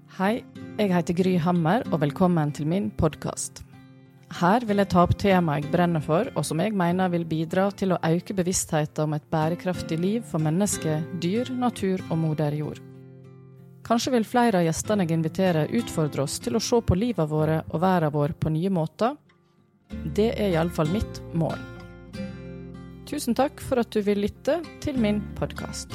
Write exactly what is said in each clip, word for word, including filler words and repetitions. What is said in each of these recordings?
Hei, jeg heter Gry Hammer, og velkommen til min podcast. Her vil jeg ta opp tema jeg brenner for, og som jeg mener vil bidra til å øke bevisstheten om et bærekraftig liv for mennesker, dyr, natur og moder jord. Kanskje vil flere av gjestene jeg inviterer utfordre oss til å se på livet våre og verden vår på nye måter. Det er i alle fall mitt mål. Tusen takk for at du vil lytte til min podcast.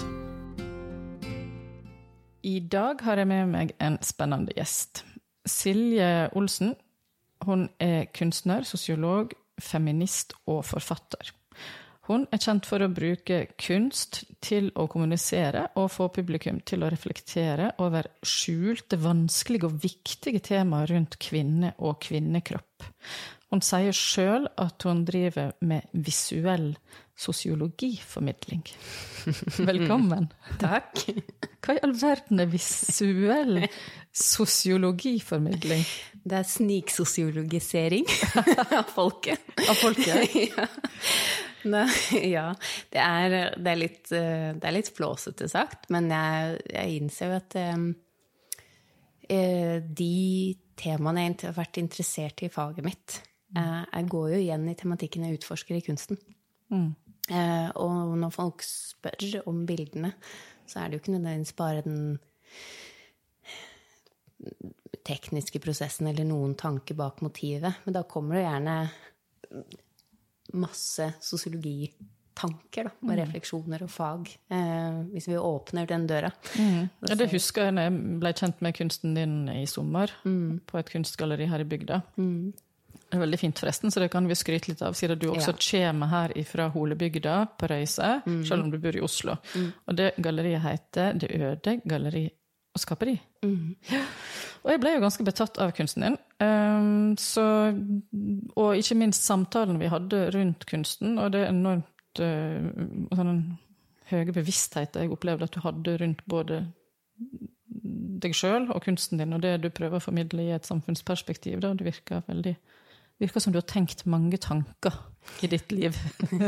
I dag har jeg med meg en spennende gjest. Silje Olsen. Hun er kunstner, sosiolog, feminist og forfatter. Hun er kjent for å bruke kunst til å kommunisere og få publikum til å reflektere over skjulte, vanskelige og viktige temaer rundt kvinne og kvinnekropp. Hun sier selv at hun driver med visuell sosiologiformidling. Velkommen. Takk. Hva i all verden er visuell sosiologiformidling? Det er sniksosiologisering av folket. Av folket? Ja. Nei, ja, det er, det er litt, det er litt flåsete sagt, men jeg, jeg innser jo at eh, de temaene jeg har vært interessert i faget mitt, eh, jeg går jo igjen i tematikken jeg utforsker i kunsten. Mm. Eh, og når folk spør om bildene, så er det jo ikke nødvendigvis bare den tekniske prosessen eller noen tanke bak motivet, men da kommer det gjerne masse sosiologitanker da, og mm. refleksjoner og fag, eh, hvis vi åpner den døra. Mm. Ja, det husker jeg når jeg ble kjent med kunsten din i sommer, mm. på et kunstgalleri her i bygda. Mm. Det er veldig fint forresten, så det kan vi skryte litt av, siden du også ja. kommer her fra Holebygda på Røyse, mm. selv om du bor i Oslo. Mm. Og det galleriet heter Det Øde Galleri og Skaperi. Mm. Ja. Og jeg ble jo ganske betatt av kunsten din. Um, så, og ikke minst samtalen vi hadde rundt kunsten, og det enormt uh, sånn høye bevissthet jeg opplevde at du hadde rundt både deg selv og kunsten din, og det du prøver å formidle i et samfunnsperspektiv. Da. Du virker veldig... virker som du har tenkt mange tanker i ditt liv.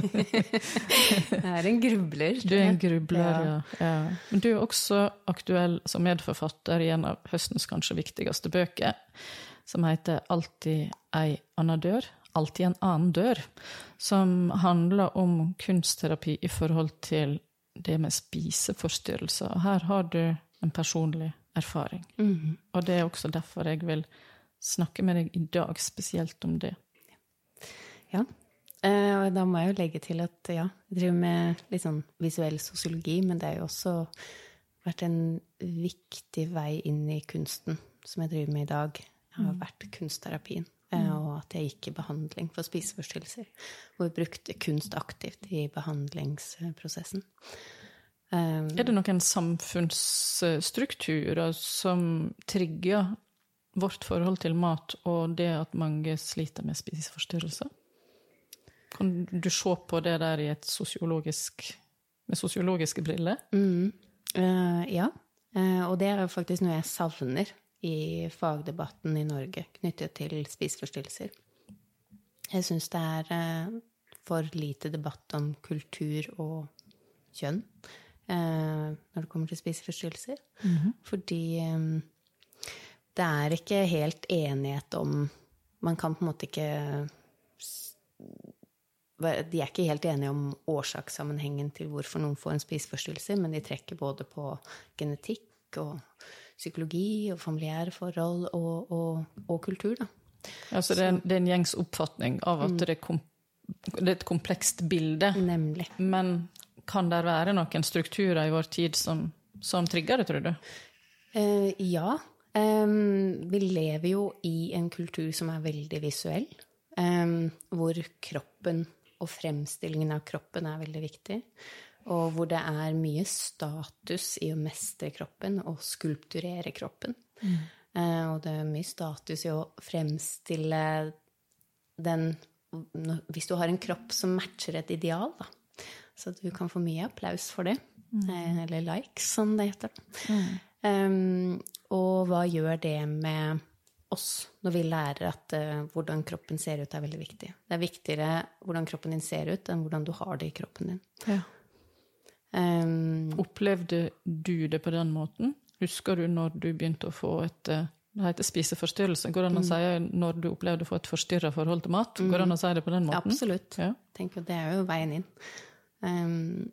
Jeg er en grubler. Du er en grubler, ja. ja. Men du er også aktuell som medforfatter i en av høstens kanskje viktigste bøker, som heter Alltid ei anna dør, Alltid en annen dør, som handler om kunstterapi i forhold til det med spiseforstyrrelser. Og her har du en personlig erfaring. Mm-hmm. Og det er også derfor jeg vil snakke med deg i dag spesielt om det. Ja, og da må jeg jo legge til at ja, jeg driver med litt sånn visuell sosiologi, men det har jo også vært en viktig vei inn i kunsten som jeg driver med i dag. Jeg har vært kunstterapien, og at jeg gikk i behandling for spiseforstyrrelser, hvor jeg brukte kunst aktivt i behandlingsprosessen. Er det noen samfunnsstrukturer som trigger vårt forhold til mat og det at mange sliter med spiseforstyrrelser? Kan du se på det der i et sosiologisk, med sosiologiske briller? Mm. Uh, ja, uh, og det er jo faktisk noe jeg savner i fagdebatten i Norge knyttet til spiseforstyrrelser. Jeg synes det er uh, for lite debatt om kultur og kjønn uh, når det kommer til spiseforstyrrelser, mm-hmm. fordi... Um, det er ikke helt enighet om, man kan på en måte ikke, de er ikke helt enige om årsakssammenhengen til hvorfor noen får en spiseforstyrrelse, men de trekker både på genetikk og psykologi og familiære forhold og, og, og kultur. Da. Altså det er, en, det er en gjengs oppfatning av at mm. det, er kom, det er et komplekst bilde. Nemlig. Men kan det være noen strukturer i vår tid som, som trigger det, tror du? Uh, ja, Um, vi lever jo i en kultur som er veldig visuell, um, hvor kroppen og fremstillingen av kroppen er veldig viktig, og hvor det er mye status i å mestre kroppen og skulpturere kroppen. Mm. Uh, og det er mye status i å fremstille den, hvis du har en kropp som matcher et ideal, da, så at du kan få mye applaus for det, mm. eller likes, som det heter. Mm. Um, og hva gjør det med oss når vi lærer at uh, hvordan kroppen ser ut er veldig viktig. Det er viktigere hvordan kroppen din ser ut enn hvordan du har det i kroppen din. Ja. Um, Opplevde du det på den måten? Husker du når du begynte å få et, det heter spiseforstyrrelse, går det an å si når du opplevde å få et forstyrret forhold til mat? Går det an å si det på den måten? Absolutt. Ja. Tenk at det er jo veien inn. Um,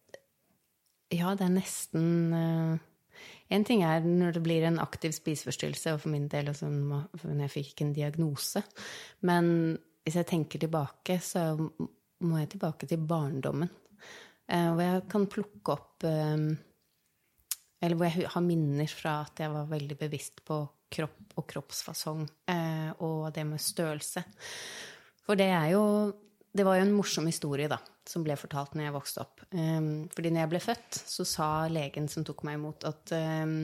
ja, det er nesten... Uh, en ting er når det blir en aktiv spiseforstyrrelse, og for min del, altså, når jeg fikk en diagnose. Men hvis jeg tenker tilbake, så må jeg tilbake til barndommen. Uh, hvor jeg kan plukke opp... Um, eller hvor jeg har minner fra at jeg var veldig bevisst på kropp og kroppsfasong, eh, og det med størrelse. For det er jo, det var jo en morsom historie da, som ble fortalt når jeg vokste opp. Um, fordi når jeg ble født, så sa legen som tok meg imot at um,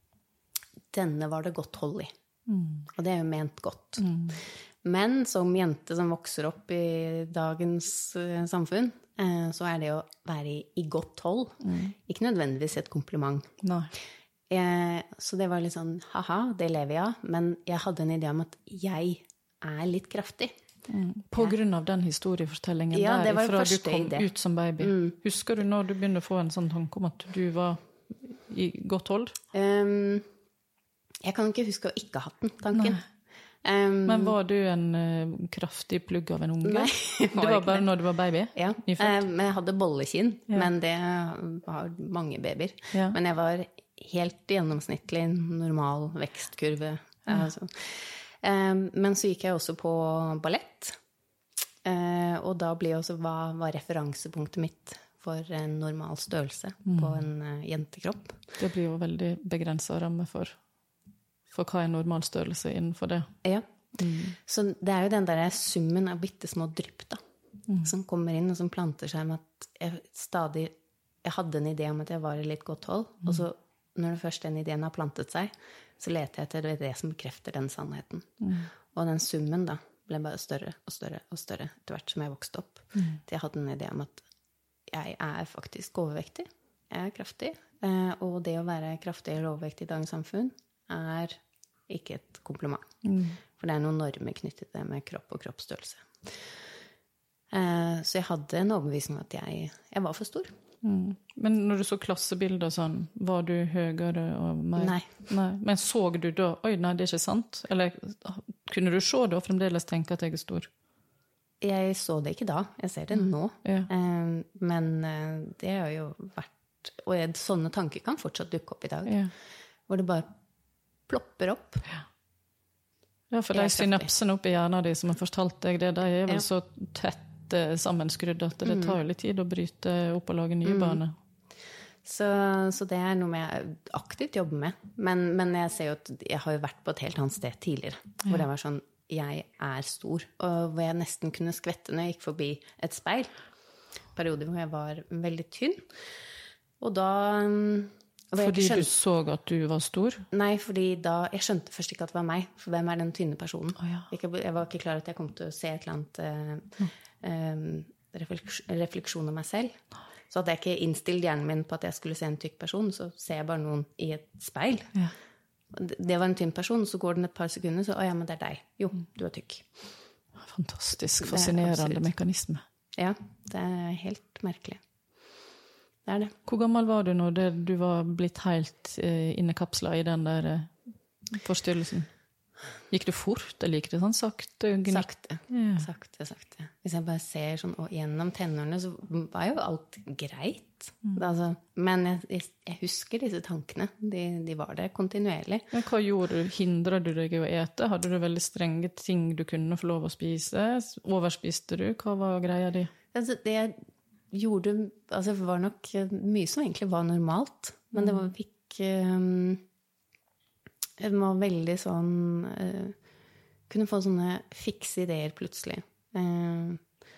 denne var det godt hold i. Mm. Og det er jo ment godt. Mm. Men som jente som vokser opp i dagens uh, samfunn, så er det å være i, i godt hold. Mm. Ikke nødvendigvis et kompliment. Nei. Jeg, så det var litt sånn, haha, det lever jeg av. Men jeg hadde en idé om at jeg er litt kraftig. Mm. På grunn av den historiefortellingen ja, der, det var fra du kom idé. Ut som baby. Mm. Husker du når du begynte å få en sånn tanke om at du var i godt hold? Um, jeg kan ikke huske å ikke ha hatt den tanken. Nei. Um, Men var du en uh, kraftig plugg av en unge? Nei, det var bare det. Når du var baby? Ja, um, men jeg hadde bollekinn, ja. Men det var mange babyer. Ja. Men jeg var helt gjennomsnittlig normal vekstkurve. Ja. Altså. Um, men så gikk jeg også på ballett, uh, og da ble også hva var referansepunktet mitt for en normal størrelse mm. på en uh, jentekropp. Det blir jo veldig begrenset ramme for For hva er normal størrelse innenfor det? Ja. Mm. Så det er jo den der summen av bittesmå drypp da, mm. som kommer inn og som planter seg med at jeg stadig, jeg hadde en idé om at jeg var i litt godt hold, mm. og så når det først den ideen har plantet seg, så leter jeg etter det, det som bekrefter den sannheten. Mm. Og den summen da ble bare større og større og større etter hvert som jeg vokste opp. Mm. Jeg hadde en idé om at jeg er faktisk overvektig, jeg er kraftig, og det å være kraftig eller overvektig i dagens samfunn er ikke et kompliment. Mm. For det er noen normer knyttet til det med kropp og kroppsstørrelse. Eh, så jeg hadde en overbevisning at jeg, jeg var for stor. Mm. Men når du så klassebilder sånn, var du høyere og mer? Nei. Nei. Men så du da, oi, nei, det er ikke sant? Eller kunne du se det og fremdeles tenke at jeg er stor? Jeg så det ikke da, jeg ser det mm. nå. Ja. Eh, men det har jo vært, og jeg, sånne tanker kan fortsatt dukke opp i dag. Ja. Hvor det bare plopper opp. Ja, ja for de synapsene oppe i hjernen de som har fortalt deg det, de er vel ja. Så tett eh, sammenskrudd at det mm. tar jo litt tid å bryte opp og lage nye mm. baner. Så, så det er noe jeg aktivt jobber med. Men, men jeg ser jo at jeg har jo vært på et helt annet sted tidligere, hvor ja. Det var sånn, jeg er stor, og hvor jeg nesten kunne skvette når jeg gikk forbi et speil. Perioder hvor jeg var veldig tynn. Og da... Fordi skjønte, du så at du var stor? Nei, fordi da, jeg skjønte først ikke at det var meg, for hvem er den tynne personen? Oh, ja. Jeg var ikke klar at jeg kom til å se et eller annet eh, eh, refleksjon av meg selv. Så hadde jeg ikke innstilt hjernen min på at jeg skulle se en tykk person, så ser jeg bare noen i et speil. Ja. Det var en tynn person, så går den et par sekunder, så, å ja, men det er deg. Jo, du er tykk. Fantastisk, fascinerende mekanisme. Ja, det er helt merkelig. Det er det. Hvor gammel var du når det, du var blitt helt eh, innekapslet i den der eh, forstyrrelsen? Gikk du fort, eller gikk det sånn sakte? Sakte, yeah. sakte, sakte. Hvis jeg bare ser sånn og gjennom tenårene, så var jo alt greit. Mm. Altså, men jeg, jeg husker disse tankene. De, de var der kontinuerlig. Men hva gjorde du? Hindret du deg i å ete? Hadde du veldig strenge ting du kunne få lov å spise? Overspiste du? Hva var greia di? Altså, det gjorde, altså det var nok mye som egentlig var normalt, men det var fikk um, det var veldig sånn uh, kunne få sånne fikse ideer plutselig. Uh,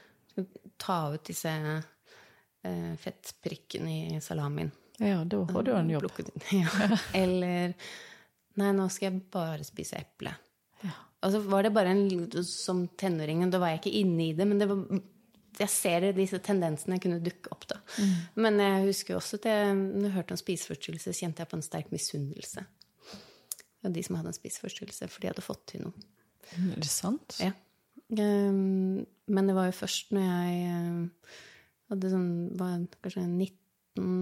ta ut disse uh, fettprikkene i salamien. Ja, da har du en jobb. Ja. Eller nei, nå skal jeg bare spise eple. Ja. Altså var det bare en, som tenåringen, da var jeg ikke inne i det, men det var jeg ser disse tendensene kunne dukke opp da. Mm. Men jeg husker også at jeg, når jeg hørte om spiseforstyrrelse, så kjente jeg på en sterk misunnelse. Og de som hadde en spiseforstyrrelse, for de hadde fått til noe. Er det sant? Ja. Um, men det var jo først når jeg uh, hadde sånn, var kanskje nitten,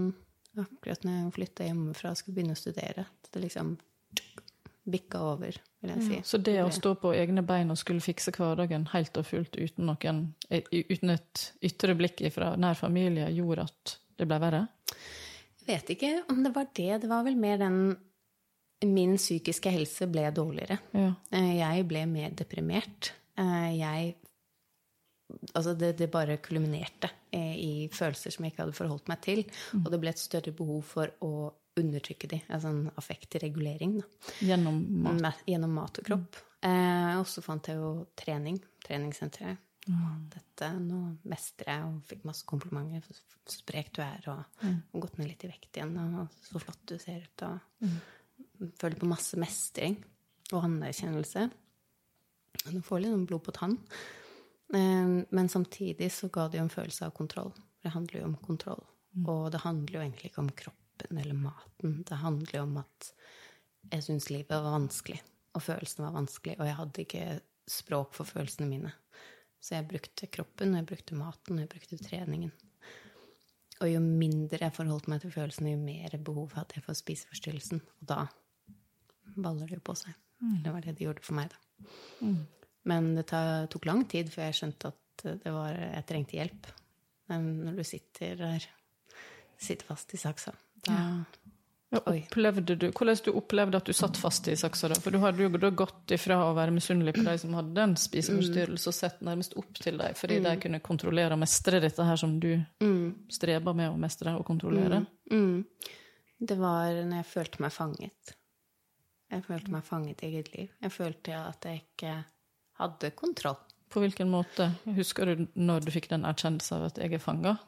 Akkurat når jeg flyttet hjemmefra og skulle begynne å studere, at det liksom bikket over, vil jeg si. Ja, så det å stå på egne bein og skulle fikse hverdagen helt og fullt uten noen, uten et ytre blikk fra nær familie, gjorde at det ble verre? Jeg vet ikke om det var det. Det var vel mer den min psykiske helse ble dårligere. Ja. Jeg ble mer deprimert. Jeg, altså det, det bare kulminerte i følelser som jeg ikke hadde forholdt meg til, mm. og det ble et større behov for å undertrykke de, altså en affektregulering. Da. Gjennom mat? Gjennom mat og kropp. Mm. Eh, og så fant jeg jo trening, treningssenteret. Mm. Dette, nå mestrer jeg og fikk masse komplimenter, så sprek du er, og, mm. og gått ned litt i vekt igjen, og så flott du ser ut, og mm. føler på masse mestring og anerkjennelse. Du får litt blod på tann. Eh, men samtidig så ga det jo en følelse av kontroll. Det handler jo om kontroll. Mm. Og det handler jo egentlig ikke om kroppen eller maten. Det handler jo om at jeg synes livet var vanskelig, og følelsene var vanskelig, og jeg hadde ikke språk for følelsene mine. Så jeg brukte kroppen, og jeg brukte maten, og jeg brukte treningen. Og jo mindre jeg forholdt meg til følelsene, jo mer behov hadde jeg for spiseforstyrrelsen. Og da baller det jo på seg. Mm. Det var det de gjorde for meg, da. Mm. Men det tok lang tid før jeg skjønte at det var, jeg trengte hjelp. Men når du sitter der, sitter fast i saksa, da... Ja, opplevde du, hvordan du opplevde at du satt fast i saksa da? For du hadde jo da gått ifra å være misunnelig på deg som hadde en spiseforstyrrelse og sett nærmest opp til deg, fordi mm. de kunne kontrollere og mestre dette her som du mm. streber med å mestre og kontrollere. Mm. Mm. Det var når jeg følte meg fanget. Jeg følte meg fanget i eget liv. Jeg følte at jeg ikke hadde kontroll. På hvilken måte? Husker du når du fikk den erkjennelsen av at jeg er fanget?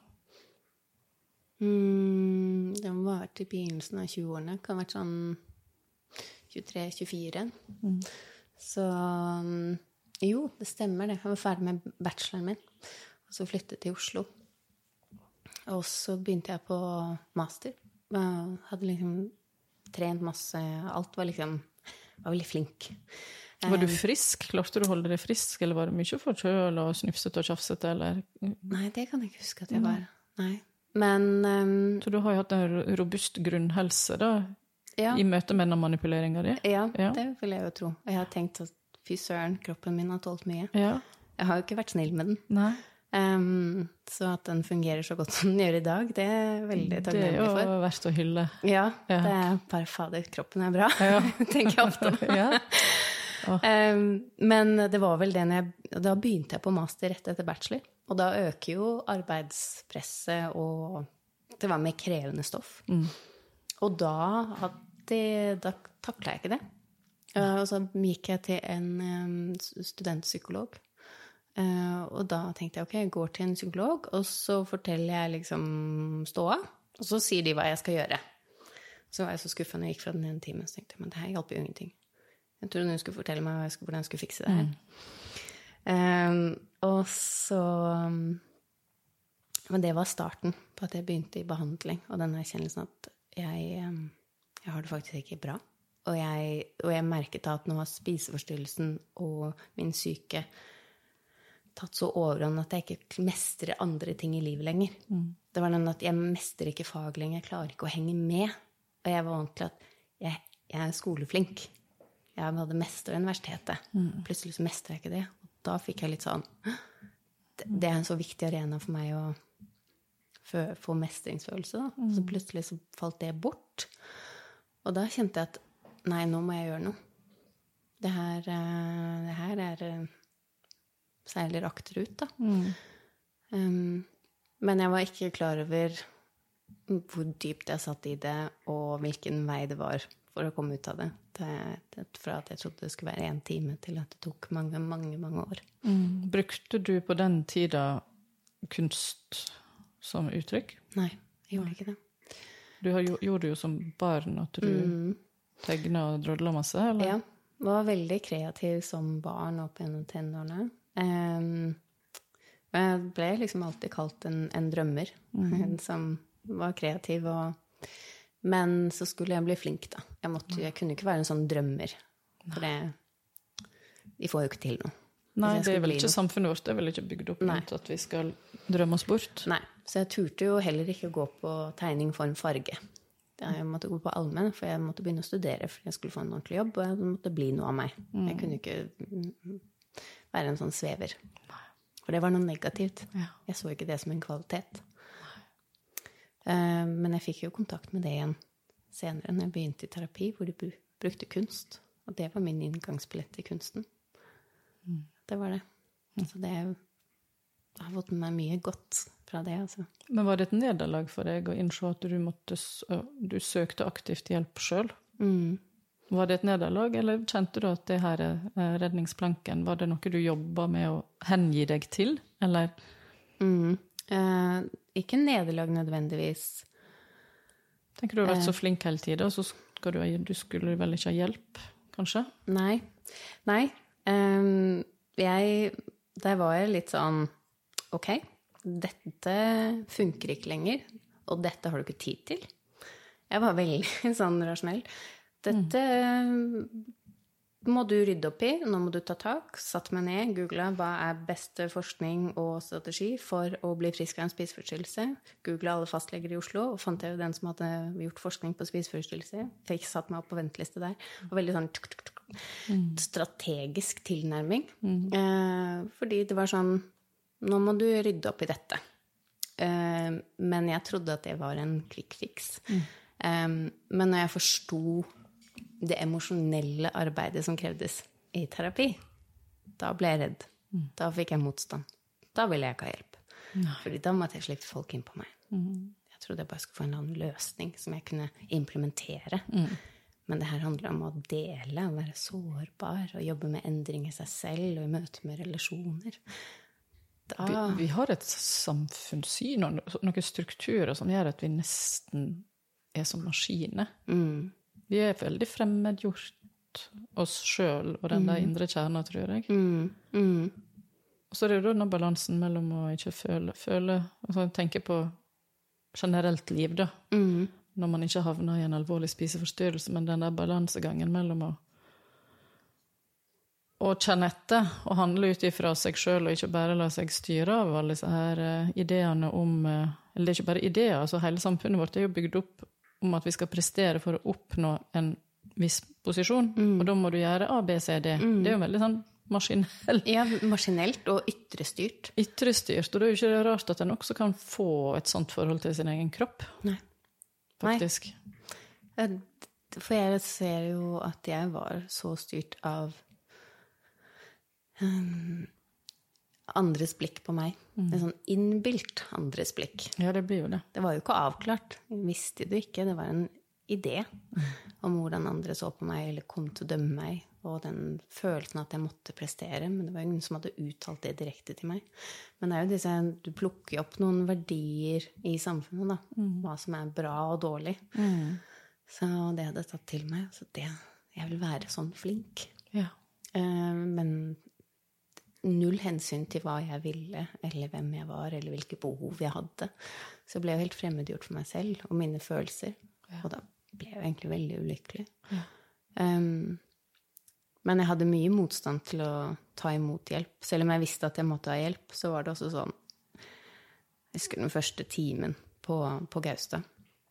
Mm, det var til begynnelsen av tjueårene. Det kan ha vært sånn tjuetre tjuefire. Mm. Så jo, det stemmer det. Jeg var ferdig med bacheloren min, og så flyttet jeg til Oslo. Og så begynte jeg på master. Jeg hadde liksom trent masse. Alt var liksom, var veldig flink. Var du frisk? Klarte du å holde deg frisk, eller var det mye forkjøl og snufset og tjafset, eller? Nei, det kan jeg ikke huske at jeg var. Nei. Men um, så du har jo hatt en robust grunnhelse da, ja. I møte med den manipuleringen din? Ja, ja, det vil jeg jo tro. Jeg har tenkt at fy søren, kroppen min har tålt mye. Ja. Jeg har jo ikke vært snill med den. Nei. Um, så at den fungerer så godt som den gjør i dag, det er veldig takknemlig for. Det er jo verdt å hylle. Ja, ja, det er bare fader, kroppen er bra, ja. Tenker jeg ofte. Ja. Oh. Um, men det var vel det når jeg, da begynte jeg på master rett etter bachelor. Og da øker jo arbeidspresset, og det var mer krevende stoff. Mm. Og da, hadde, da taklet jeg ikke det. Uh, og så gikk jeg til en um, studentpsykolog. Uh, og da tenkte jeg, ok, jeg går til en psykolog, og så forteller jeg liksom ståa, og så sier de hva jeg skal gjøre. Så var jeg så skuffet når jeg gikk fra den ene timen, så tenkte jeg, men det her hjelper jo ingenting. Jeg trodde hun skulle fortelle meg hvordan jeg skulle fikse det her. Mm. Um, og så men det var starten på at jeg begynte i behandling, og den erkjennelsen at jeg, um, jeg har det faktisk ikke bra, og jeg, og jeg merket at nå har spiseforstyrrelsen og min syke tatt så overhånd at jeg ikke mestrer andre ting i livet lenger. Mm. Det var den at jeg mestrer ikke fag lenger, jeg klarer ikke å henge med, og jeg var vant til at jeg, jeg er skoleflink. Jeg hadde mestret universitetet. Mm. Plutselig så mestret jeg ikke det. Og da fikk jeg litt sånn, det er en så viktig arena for meg å få mestringsfølelse. Da. Mm. Så plutselig så falt det bort. Og da kjente jeg at, nei, nå må jeg gjøre noe. Det her, det her er særlig akterut, da. Mm. Um, men jeg var ikke klar over hvor dypt jeg satt i det, og hvilken vei det var for å komme ut av det. det, det fra at jeg trodde det skulle være en time til at det tok mange, mange, mange år. Mm. Brukte du på den tida kunst som uttrykk? Nei, jeg gjorde ikke det. Du har, gjorde det jo som barn, at du mm. tegnet og drodlet masse, eller? Ja, jeg var veldig kreativ som barn opp gjennom tenårene. Um, jeg ble liksom alltid kalt en, en drømmer, mm. en som var kreativ og men så skulle jeg bli flink, da. Jeg, måtte, jeg kunne ikke være en sånn drømmer. For det, vi får jo ikke til noe. Nei, det er vel ikke noe. Samfunnet vårt, det er vel ikke bygd opp rundt at vi skal drømme oss bort. Nei, så jeg turte jo heller ikke gå på tegning, form, farge. Jeg måtte gå på allmenn, for jeg måtte begynne å studere, for jeg skulle få en ordentlig jobb, og det måtte bli noe av meg. Mm. Jeg kunne ikke være en sånn svever. For det var noe negativt. Ja. Jeg så ikke det som en kvalitet. Uh, men jeg fikk jo kontakt med det igjen senere, når jeg begynte i terapi, hvor de brukte kunst. Og det var min inngangsbillett i kunsten. Mm. Det var det. Mm. Så det jeg har fått med meg mye godt fra det. Altså. Men var det et nederlag for deg å innse at du, måtte, du søkte aktivt hjelp selv? Mm. Var det et nederlag, eller kjente du at det her er redningsplanken? Var det noe du jobbet med å hengi deg til, eller? Mm. Eh, ikke nederlag nødvendigvis. Tenker du har vært så flink hele tiden, og så skal du, du skulle vel ikke ha hjelp, kanskje? Nei. Nei. Um, jeg, der var jeg litt sånn, ok, dette funker ikke lenger, og dette har du ikke tid til. Jeg var veldig sånn rasjonell. Dette mm. må du rydde opp i, nå må du ta tak. Satt meg ned, googlet hva er beste forskning og strategi for å bli frisk av en spiseforstyrrelse. Googlet alle fastleger i Oslo, og fant jeg den som hadde gjort forskning på spiseforstyrrelse. Fikk satt meg opp på venteliste der. Og veldig sånn tuk, tuk, tuk, mm. strategisk tilnærming. Mm. Eh, fordi det var sånn, nå må du rydde opp i dette. Eh, men jeg trodde at det var en quick fix. Mm. Eh, men når jeg forstod det emosjonelle arbeidet som krevdes i terapi, da ble jeg redd. Mm. Da fikk jeg motstand. Da ville jeg ikke ha hjelp. Nei. Fordi da måtte jeg slippe folk inn på meg. Mm. Jeg trodde jeg bare skulle få en annen løsning som jeg kunne implementere. Mm. Men det her handler om å dele, å være sårbar, og jobbe med endring i seg selv, og i møte med relasjoner. Da... Vi, vi har et samfunnssyn, og noen strukturer som gjør at vi nesten er som maskiner. Mm. Vi er veldig fremmedgjort oss selv og den der indre kjerna, tror jeg. Mm. Mm. Og så er det jo denne balansen mellom å ikke føle, føle altså tenke på generelt liv, da. Mm. Når man ikke havner i en alvorlig spiseforstyrrelse, men den der balansegangen mellom å, å kjenne etter og handle ut ifra seg selv, og ikke bare la seg styre av alle disse her ideene om, eller det er ikke bare ideer, altså hele samfunnet vårt er jo bygd opp om at vi skal prestere for å oppnå en viss posisjon, mm. og da må du gjøre A, B, C, D. Mm. Det er jo veldig sånn maskinelt. Ja, maskinelt og ytrestyrt. Ytrestyrt, og det er jo ikke rart at en også kan få et sånt forhold til sin egen kropp. Nei. Faktisk. Nei. For jeg ser jo at jeg var så styrt av um, andres blikk på meg. Mm. En sånn innbilt andres blikk. Ja, det blir jo det. Det var jo ikke avklart. Jeg visste det ikke. Det var en idé mm. om hvordan andre så på meg, eller kom til å dømme meg, og den følelsen at jeg måtte prestere, men det var ingen som hadde uttalt det direkte til meg. Men det er jo disse, du plukker opp noen verdier i samfunnet, da. Mm. Hva som er bra og dårlig. Mm. Så det hadde tatt til meg. Så det, jeg vil være sånn flink. Ja. Uh, men null hensyn til hva jeg ville, eller hvem jeg var, eller hvilke behov jeg hadde. Så jeg ble jo helt fremmedgjort for meg selv, og mine følelser. Ja. Og da ble jeg jo egentlig veldig ulykkelig. Ja. Um, men jeg hadde mye motstand til å ta imot hjelp. Selv om jeg visste at jeg måtte ha hjelp, så var det også sånn, jeg husker den første timen på, på Gaustad.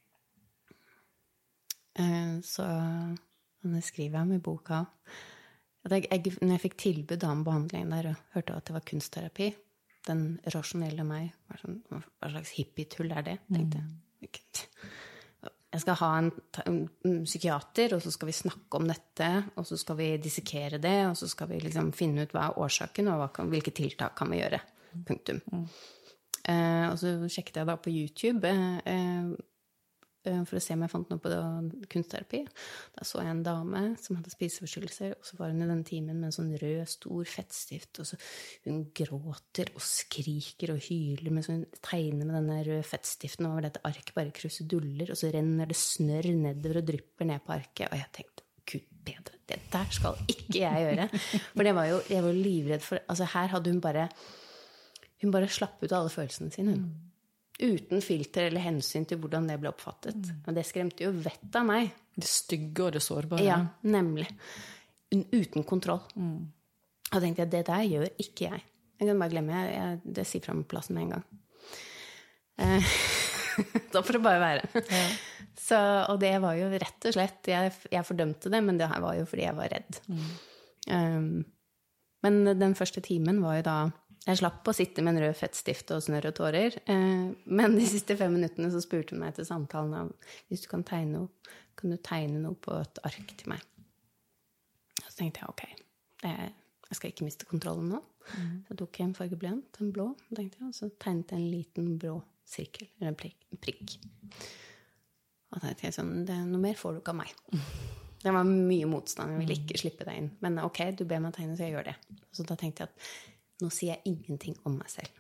Uh, så det skriver jeg om i boka. Jeg, jeg, når jeg fikk tilbud om behandlingen der, og hørte at det var kunstterapi, den rasjonelle meg var sånn, hva slags hippie-tull er det, tenkte jeg. Jeg skal ha en, en psykiater, og så skal vi snakke om dette, og så skal vi dissekere det, og så skal vi liksom finne ut hva er årsaken, og hva kan, hvilke tiltak kan vi gjøre. Punktum. Mm. Eh, og så sjekket jeg da på YouTube, eh, for å se om jeg fant noe på kunstterapi. Da så jeg en dame som hadde spiseforstyrrelser, og så var hun i den timen med en sånn rød, stor fettstift, og så hun gråter og skriker og hyler, mens hun tegner med denne røde fettstiften over dette arket, bare kruseduller, og så renner det snørr nedover og drypper ned på arket, og jeg tenkte, Gud bedre, det der skal ikke jeg gjøre. For det var jo, jeg var livredd for, altså her hadde hun bare, hun bare slapp ut alle følelsene sine, hun. Uten filter eller hensyn til hvordan det ble oppfattet. Mm. Og det skremte jo vett av meg. Det stygge og det sårbare. Ja, nemlig. Uten kontroll. Mm. Og da tenkte jeg, det der gjør ikke jeg. Jeg kan bare glemme, jeg, jeg, det sier fra med plassen med en gang. Da får det bare være. Ja. Så, og det var jo rett og slett, jeg, jeg fordømte det, men det var jo fordi jeg var redd. Mm. Um, men den første timen var jo da, jeg slapp å sitte med en rød fettstift og snørr og tårer, uh, men de siste fem minuttene så spurte hun meg til samtalen av, hvis du kan tegne noe, kan du tegne noe på et ark til meg? Så tenkte jeg, ok, jeg, jeg skal ikke miste kontrollen nå. Mm. Så tok jeg en fargeblyant, en blå, tenkte jeg, og så tegnet jeg en liten blå sirkel, eller en prikk. En prikk. Og da tenkte jeg sånn, det, noe mer får du ikke av meg. Det var mye motstand, jeg ville ikke slippe deg inn. Men ok, du ber meg tegne, så jeg gjør det. Så da tenkte jeg at nå sier jeg ingenting om meg selv.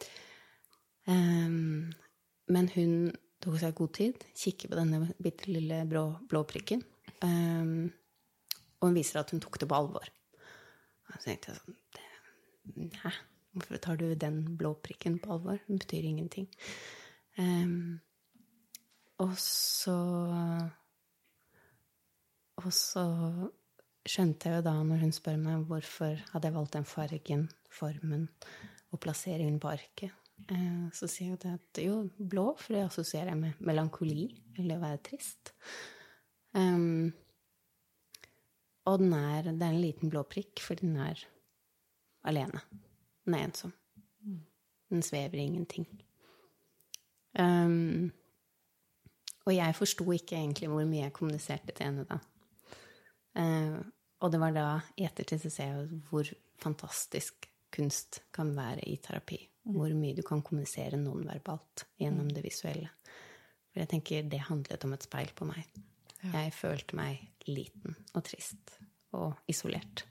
Um, men hun tok seg god tid, kikker på denne bitte lille blå, blå prikken, um, og hun viser at hun tok det på alvor. Og så tenkte jeg sånn, det, hæ? Hvorfor tar du den blå prikken på alvor? Den betyr ingenting. Um, Og så, og så skjønte jeg jo da, når hun spør meg hvorfor hadde jeg valgt den fargen, formen og plasseringen på arket, eh, så sier jeg det at jo, blå, for det assosierer jeg med melankoli, eller å være trist. Um, og den er, det er en liten blå prikk, for den er alene. Den er ensom. Den svever i ingenting. Um, Og jeg forsto ikke egentlig hvor mye jeg kommuniserte til henne da. Uh, og det var da, i ettertid så ser jeg hvor fantastisk kunst kan være i terapi. Mm. Hvor mye du kan kommunisere nonverbalt gjennom mm. det visuelle. For jeg tenker, det handlet om et speil på meg. Ja. Jeg følte meg liten og trist og isolert.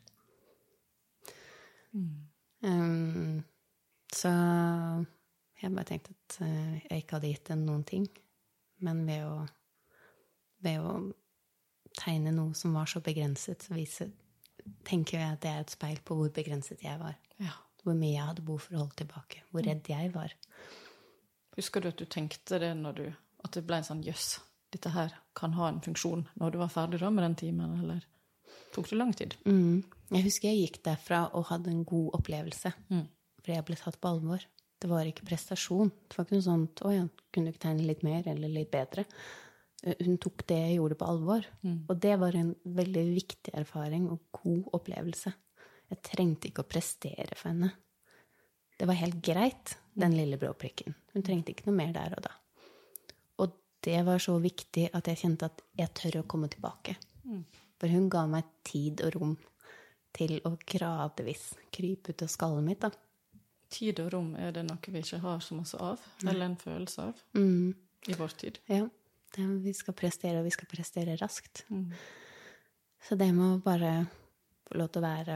Mm. Um, så jeg bare tenkte at uh, jeg ikke hadde gitt henne noen ting. Men ved å, ved å tegne noe som var så begrenset, så viser, tenker jeg at det er et speil på hvor begrenset jeg var. Ja. Hvor mye jeg hadde behov for å holde tilbake. Hvor redd jeg var. Husker du at du tenkte det når du, at det ble en sånn jøss, dette her kan ha en funksjon når du var ferdig da med den timen, eller tok det lang tid? Mm. Jeg husker jeg gikk derfra og hadde en god opplevelse, mm. fordi jeg ble tatt på alvor. Det var ikke prestasjon. Det var ikke noe sånt, å ja, kunne du ikke tegne litt mer eller litt bedre? Hun tok det jeg gjorde på alvor. Mm. Og det var en veldig viktig erfaring og god opplevelse. Jeg trengte ikke å prestere for henne. Det var helt greit, den lille blå prikken. Hun trengte ikke noe mer der og da. Og det var så viktig at jeg kjente at jeg tør å komme tilbake. Mm. For hun ga meg tid og rom til å gradvis krype ut av skallet mitt da. Tid og rom, er det noe vi ikke har så masse av, eller en følelse av, mm. i vår tid? Ja, det, vi skal prestere, og vi skal prestere raskt. Mm. Så det må bare få lov til å være,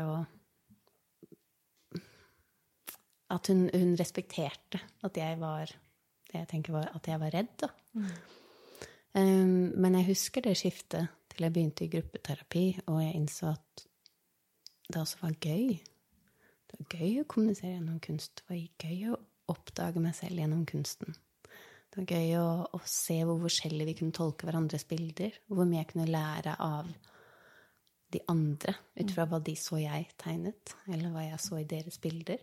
og at hun, hun respekterte at jeg var, det jeg tenker var, at jeg var redd da. Mm. Um, men jeg husker det skiftet til jeg begynte i gruppeterapi, og jeg innså at det også var gøy. Det var gøy å kommunisere gjennom kunst. Det var gøy å oppdage meg selv gjennom kunsten. Det var gøy å, å se hvor forskjellig vi kunne tolke hverandres bilder, og hvor mye jeg kunne lære av de andre, ut fra hva de så jeg tegnet, eller hva jeg så i deres bilder.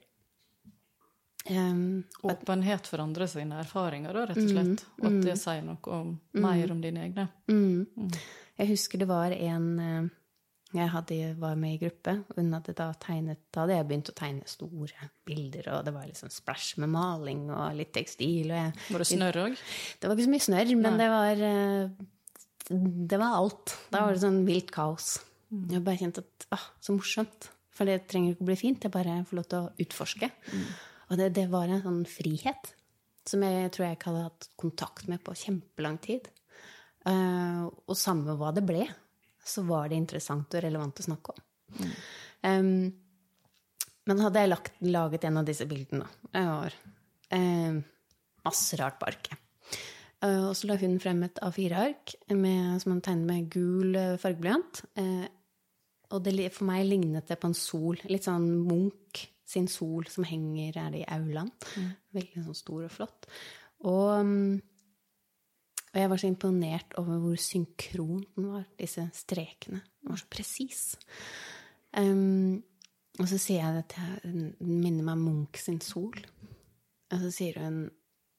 Um, Åpenhet for andre sine erfaringer, da, rett og slett. Mm, og at det sier noe om, mm, mer om dine egne. Mm. Mm. Jeg husker det var en... Jeg hadde, var med i gruppe, og hun hadde da tegnet, da hadde jeg begynt å tegne store bilder, og det var liksom splash med maling og litt tekstil. Og jeg, var det snørr også? Det var ikke så mye snørr, men det var, det var alt. Da var det sånn vilt kaos. Mm. Jeg bare kjente at, ah, så morsomt. For det trenger ikke å bli fint, jeg bare får lov til å utforske. Mm. Og det, det var en sånn frihet, som jeg tror jeg ikke hadde hatt kontakt med på kjempelang tid. Uh, og samme hva det ble, så var det interessant og relevant å snakke om. Mm. Um, men hadde jeg lagt, laget en av disse bildene, jeg var um, masse rart på arket. Uh, og så la hun frem et A fire ark med, som han tegnet med gul fargeblyant. Uh, og det, for meg lignet det på en sol, litt sånn Munch sin sol som henger her i aulaen. Mm. Veldig sånn stor og flott. Og... Um, Og jeg var så imponert over hvor synkron den var, disse strekene. Den var så presis. Um, og så sier jeg at den minner meg Munch sin sol. Og så sier hun,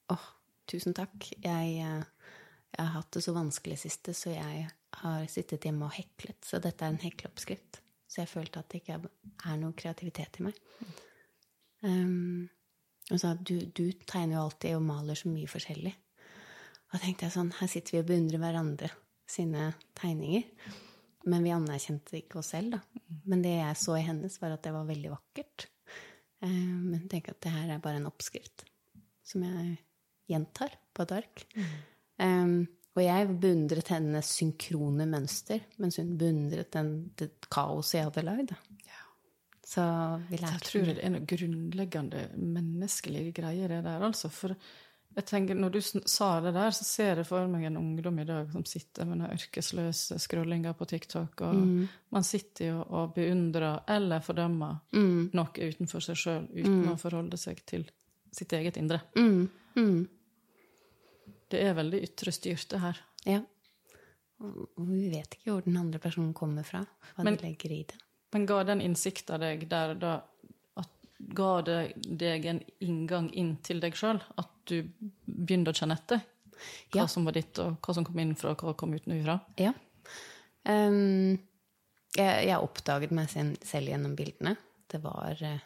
Åh, tusen takk. Jeg, jeg har hatt det så vanskelig siste, så jeg har sittet hjemme og heklet. Så dette er en hekleoppskrift. Så jeg følte at det ikke er noe kreativitet i meg. Um, og så du, du tegner jo alltid og maler så mye forskjellig. Og da tenkte jeg sånn, her sitter vi og beundrer hverandre sine tegninger. Men vi anerkjente ikke oss selv, da. Men det jeg så i hennes var at det var veldig vakkert. Um, men jeg tenker at det her er bare en oppskrift som jeg gjentar på et ark. Mm. Um, og jeg beundret hennes synkrone mønster, mens hun beundret den, det kaoset jeg hadde lagd. Ja. Så vi lærte... Jeg tror det er noe grunnleggende menneskelige greier det der, altså. For jeg tenker, når du sa det der, så ser jeg for meg en ungdom i dag som sitter med noen ørkesløse scrollinger på TikTok, og mm. man sitter jo og beundrer eller fordømmer mm. noe utenfor seg selv, uten mm. å forholde seg til sitt eget indre. Mm. Mm. Det er veldig ytre styrt, det her. Ja. Og vi vet ikke hvor den andre personen kommer fra, hva men, de legger i det. Men ga den innsikt av deg der da, at ga det deg en inngang inn til deg selv, at du begynte å kjenne etter hva ja. som var ditt, og hva som kom inn fra, og hva kom utenfra? Ja. Um, jeg, jeg oppdaget meg selv gjennom bildene. Det var uh,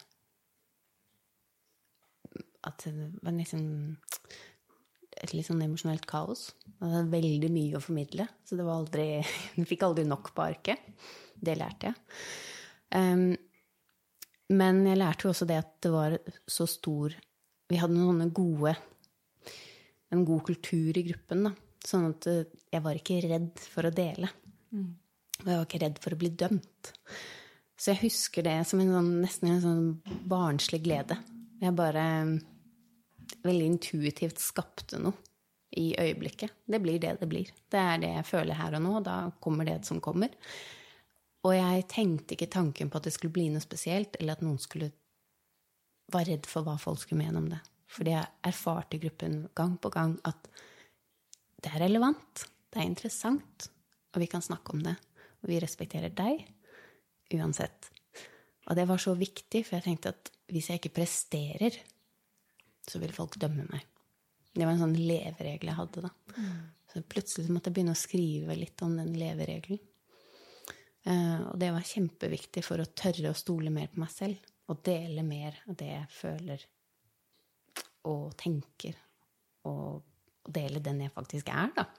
at det var liksom et litt sånn emosjonelt kaos. Det var veldig mye å formidle, så det var aldri, jeg fikk aldri nok på arket. Det lærte jeg. Um, men jeg lærte jo også det at det var så stor, vi hadde noen gode, en god kultur i gruppen, da. Sånn at jeg var ikke redd for å dele. Mm. Og jeg var ikke redd for å bli dømt. Så jeg husker det som en sånn, nesten en sånn barnslig glede. Jeg bare veldig intuitivt skapte noe i øyeblikket. Det blir det det blir. Det er det jeg føler her og nå, da kommer det som kommer. Og jeg tenkte ikke tanken på at det skulle bli noe spesielt, eller at noen skulle være redd for hva folk skulle mene om det. Fordi jeg erfarte i gruppen gang på gang at det er relevant, det er interessant, og vi kan snakke om det. Og vi respekterer deg, uansett. Og det var så viktig, for jeg tenkte at hvis jeg ikke presterer, så vil folk dømme meg. Det var en sånn leveregel jeg hadde da. Mm. Så plutselig måtte jeg begynne å skrive litt om den leveregelen. Uh, og det var kjempeviktig for å tørre å stole mer på meg selv, og dele mer av det jeg føler og tenker, og, og dele den jeg faktisk er, da.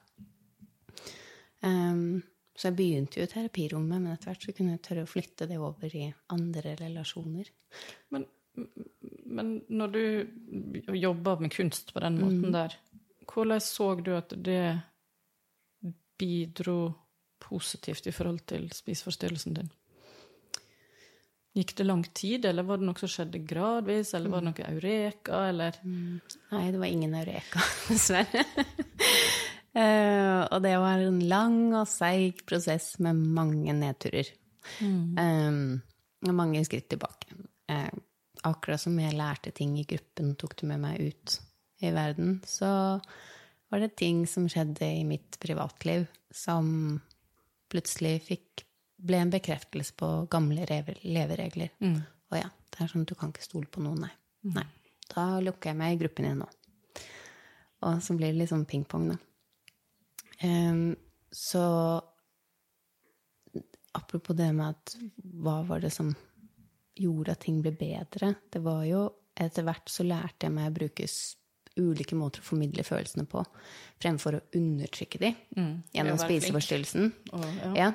Um, så jeg begynte jo i terapirommet, men etter hvert så kunne jeg tørre å flytte det over i andre relasjoner. Men Men når du jobber med kunst på den måten mm. der, hvordan så du at det bidro positivt i forhold til spiseforstyrrelsen din? Gikk det lang tid, eller var det noe som skjedde gradvis, eller var det noe eureka, eller? Mm. Nei, det var ingen eureka, dessverre. uh, og det var en lang og seig prosess med mange nedturer. Mm. Um, og mange skritt tilbake. Uh, Akkurat som jeg lærte ting i gruppen, tok det med meg ut i verden, så var det ting som skjedde i mitt privatliv som plutselig fikk, ble en bekreftelse på gamle leveregler. Mm. Og ja, det er sånn at du kan ikke stole på noen, nei. Mm. Nei, da lukker jeg meg i gruppen igjen nå. Og så blir det litt sånn pingpong da. Um, så apropos det med at hva var det som gjorde at ting ble bedre. Det var jo, etter hvert så lærte jeg meg å bruke ulike måter å formidle følelsene på, fremfor å undertrykke de, mm, gjennom spiseforstyrrelsen. Oh, ja. Ja.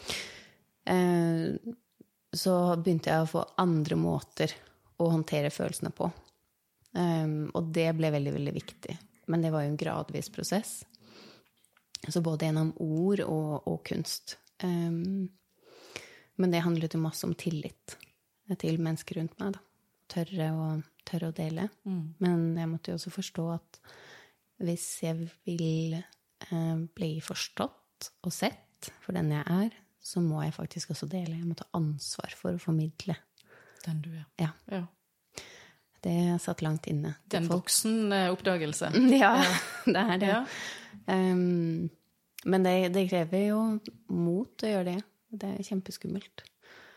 Eh, så begynte jeg å få andre måter å håndtere følelsene på. Um, og det ble veldig, veldig viktig. Men det var jo en gradvis prosess. Så både gjennom ord og, og kunst. Um, men det handlet jo masse om tillit til mennesker rundt meg, da. Tørre å, tørre å dele. Mm. Men jeg måtte jo også forstå at hvis jeg vil eh, bli forstått og sett for den jeg er, så må jeg faktisk også dele. Jeg må ta ansvar for å formidle. Den du er. Ja. Ja. Det satt langt inne. Den voksen oppdagelse. Ja, det er det. Ja. Um, men det, det krever jo mot å gjøre det. Det er kjempeskummelt.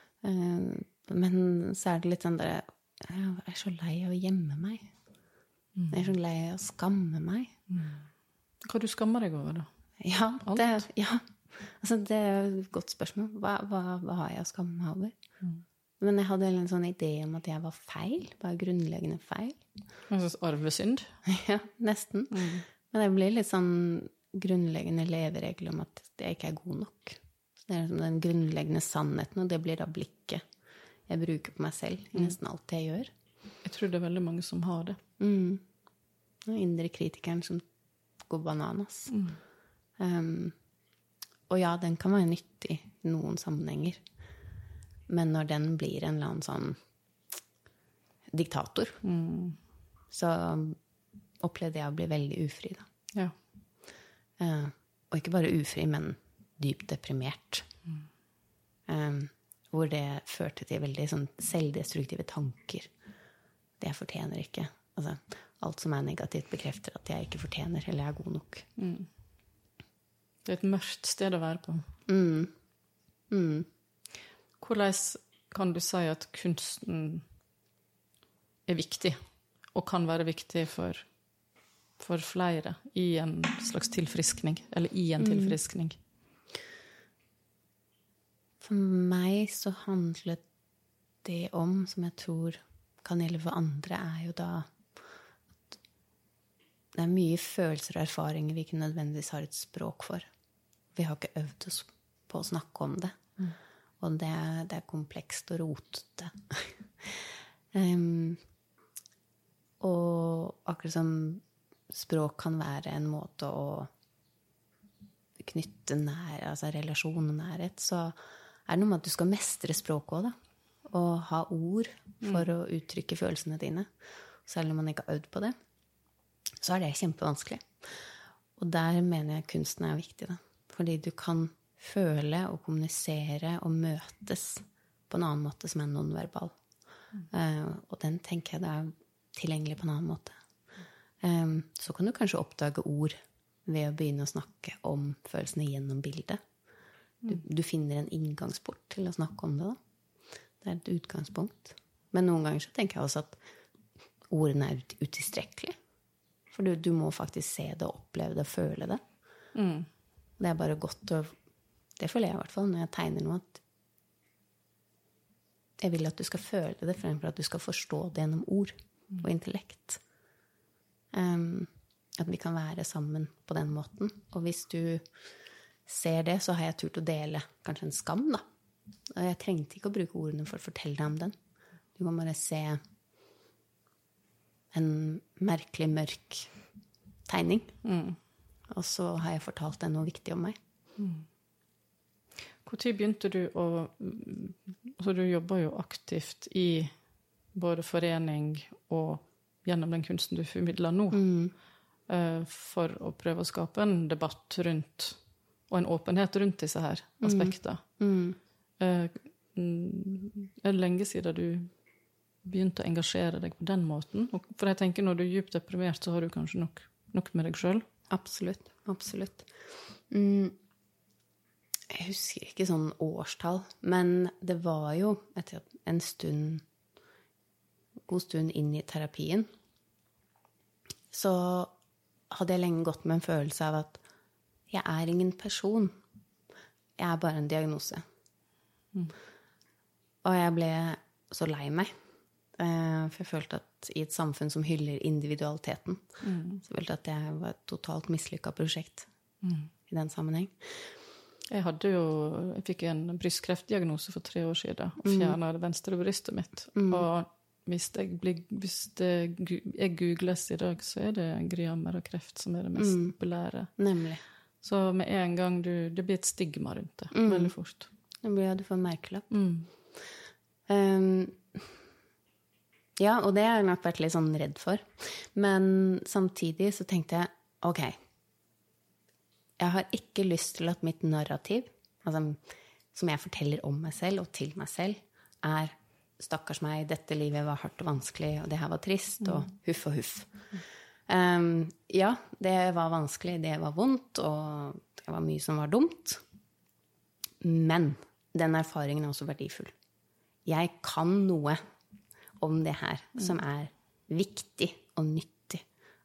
Um, Men så er det litt sånn der, jeg er så lei av å gjemme meg. Mm. Jeg er så lei av å skamme meg. Mm. Hva du skammer deg over, da? Ja, det, ja. Altså, det er et godt spørsmål. Hva, hva, hva har jeg å skamme meg over? Mm. Men jeg hadde en sånn idé om at jeg var feil. Bare grunnleggende feil. En slags arvesynd? Ja, nesten. Mm. Men det blir litt sånn grunnleggende leveregel om at jeg ikke er god nok. Så det er liksom den grunnleggende sannheten, og det blir da blikket jeg bruker på meg selv i nesten alt jeg gjør. Jeg tror det er veldig mange som har det. Mm. Den indre kritikeren som går bananas. Mm. Um, og ja, den kan være nyttig i noen sammenhenger. Men når den blir en eller annen sånn diktator, mm. så opplevde jeg å bli veldig ufri, da. Ja. Uh, og ikke bare ufri, men dypt deprimert. Mm. Um, hvor det førte til veldig sånn selvdestruktive tanker. Det jeg fortjener ikke. Altså, alt som er negativt bekrefter at jeg ikke fortjener, eller er god nok. Mm. Det er et mørkt sted å være på. Mm. Mm. Hvordan kan du si at kunsten er viktig, og kan være viktig for, for flere i en slags tilfriskning, eller i en tilfriskning? For meg så handlet det om, som jeg tror kan gjelde for andre, er jo da at det er mye følelser og erfaringer vi ikke nødvendigvis har et språk for. Vi har ikke øvd oss på å snakke om det. Mm. Og det er, det er komplekst og rotete. um, og akkurat som språk kan være en måte å knytte nær, altså relasjon og nærhet, så er det noe med at du skal mestre språket også, da. Og ha ord for mm. å uttrykke følelsene dine. Selv om man ikke har øvd på det, så er det kjempevanskelig. Og der mener jeg kunsten er viktig, da. Fordi du kan føle og kommunisere og møtes på en annen måte som er nonverbal. Mm. Uh, og den tenker jeg det er tilgjengelig på en annen måte. Um, så kan du kanskje oppdage ord ved å begynne å snakke om følelsene gjennom bildet. Du, du finner en inngangsport til å snakke om det, da. Det er et utgangspunkt. Men noen ganger så tenker jeg også at ordene er ut, utilstrekkelige. For du, du må faktisk se det, oppleve det, føle det. Mm. Det er bare godt å... Det føler jeg i hvert fall når jeg tegner noe, at jeg vil at du skal føle det, fremfor at du skal forstå det gjennom ord og intellekt. Um, at vi kan være sammen på den måten. Og hvis du ser det, så har jeg turt å dele kanskje en skam, da. Og jeg trengte ikke å bruke ordene for å fortelle deg om den. Du kan bare se en merkelig mørk tegning. Mm. Og så har jeg fortalt deg noe viktig om meg. Mm. Hvor tid begynte du å... Altså, du jobber jo aktivt i både forening og gjennom den kunsten du formidler nå, mm. for å prøve å skape en debatt rundt, og en åpenhet rundt disse her aspekter. Mm. Mm. Er det lenge siden du begynte å engasjere deg på den måten? For jeg tenker, når du er djupt deprimert, så har du kanskje nok, nok med deg selv? Absolutt, absolutt. Mm. Jeg husker ikke sånn årstall, men det var jo etter en stund, god stund inn i terapien, så hadde jeg lenge gått med en følelse av at jeg er ingen person. Jeg er bare en diagnose. Mm. Og jeg ble så lei meg. For jeg følte at i et samfunn som hyller individualiteten, mm. så følte jeg at jeg var et totalt mislykket prosjekt mm. i den sammenheng. Jeg hadde jo, jeg fikk en brystkreftdiagnose for tre år siden, og fjernet det venstre brystet mitt. Mm. Og hvis, jeg, blir, hvis det, jeg googles i dag, så er det gryammer og kreft som er det mest mm. populære. Nemlig. Så med en gang du, det blir et stigma rundt det, mm. veldig fort. Det blir at du får en merkelapp. Mm. Um, ja, og det har jeg nok vært litt sånn redd for. Men samtidig så tenkte jeg, ok, jeg har ikke lyst til at mitt narrativ, altså, som jeg forteller om meg selv og til meg selv, er stakkars meg, dette livet var hardt og vanskelig, og det her var trist, og huff og huff. Um, ja, det var vanskelig, det var vondt, og det var mye som var dumt. Men den erfaringen er også verdifull. Jeg kan noe om det her som er viktig og nyttig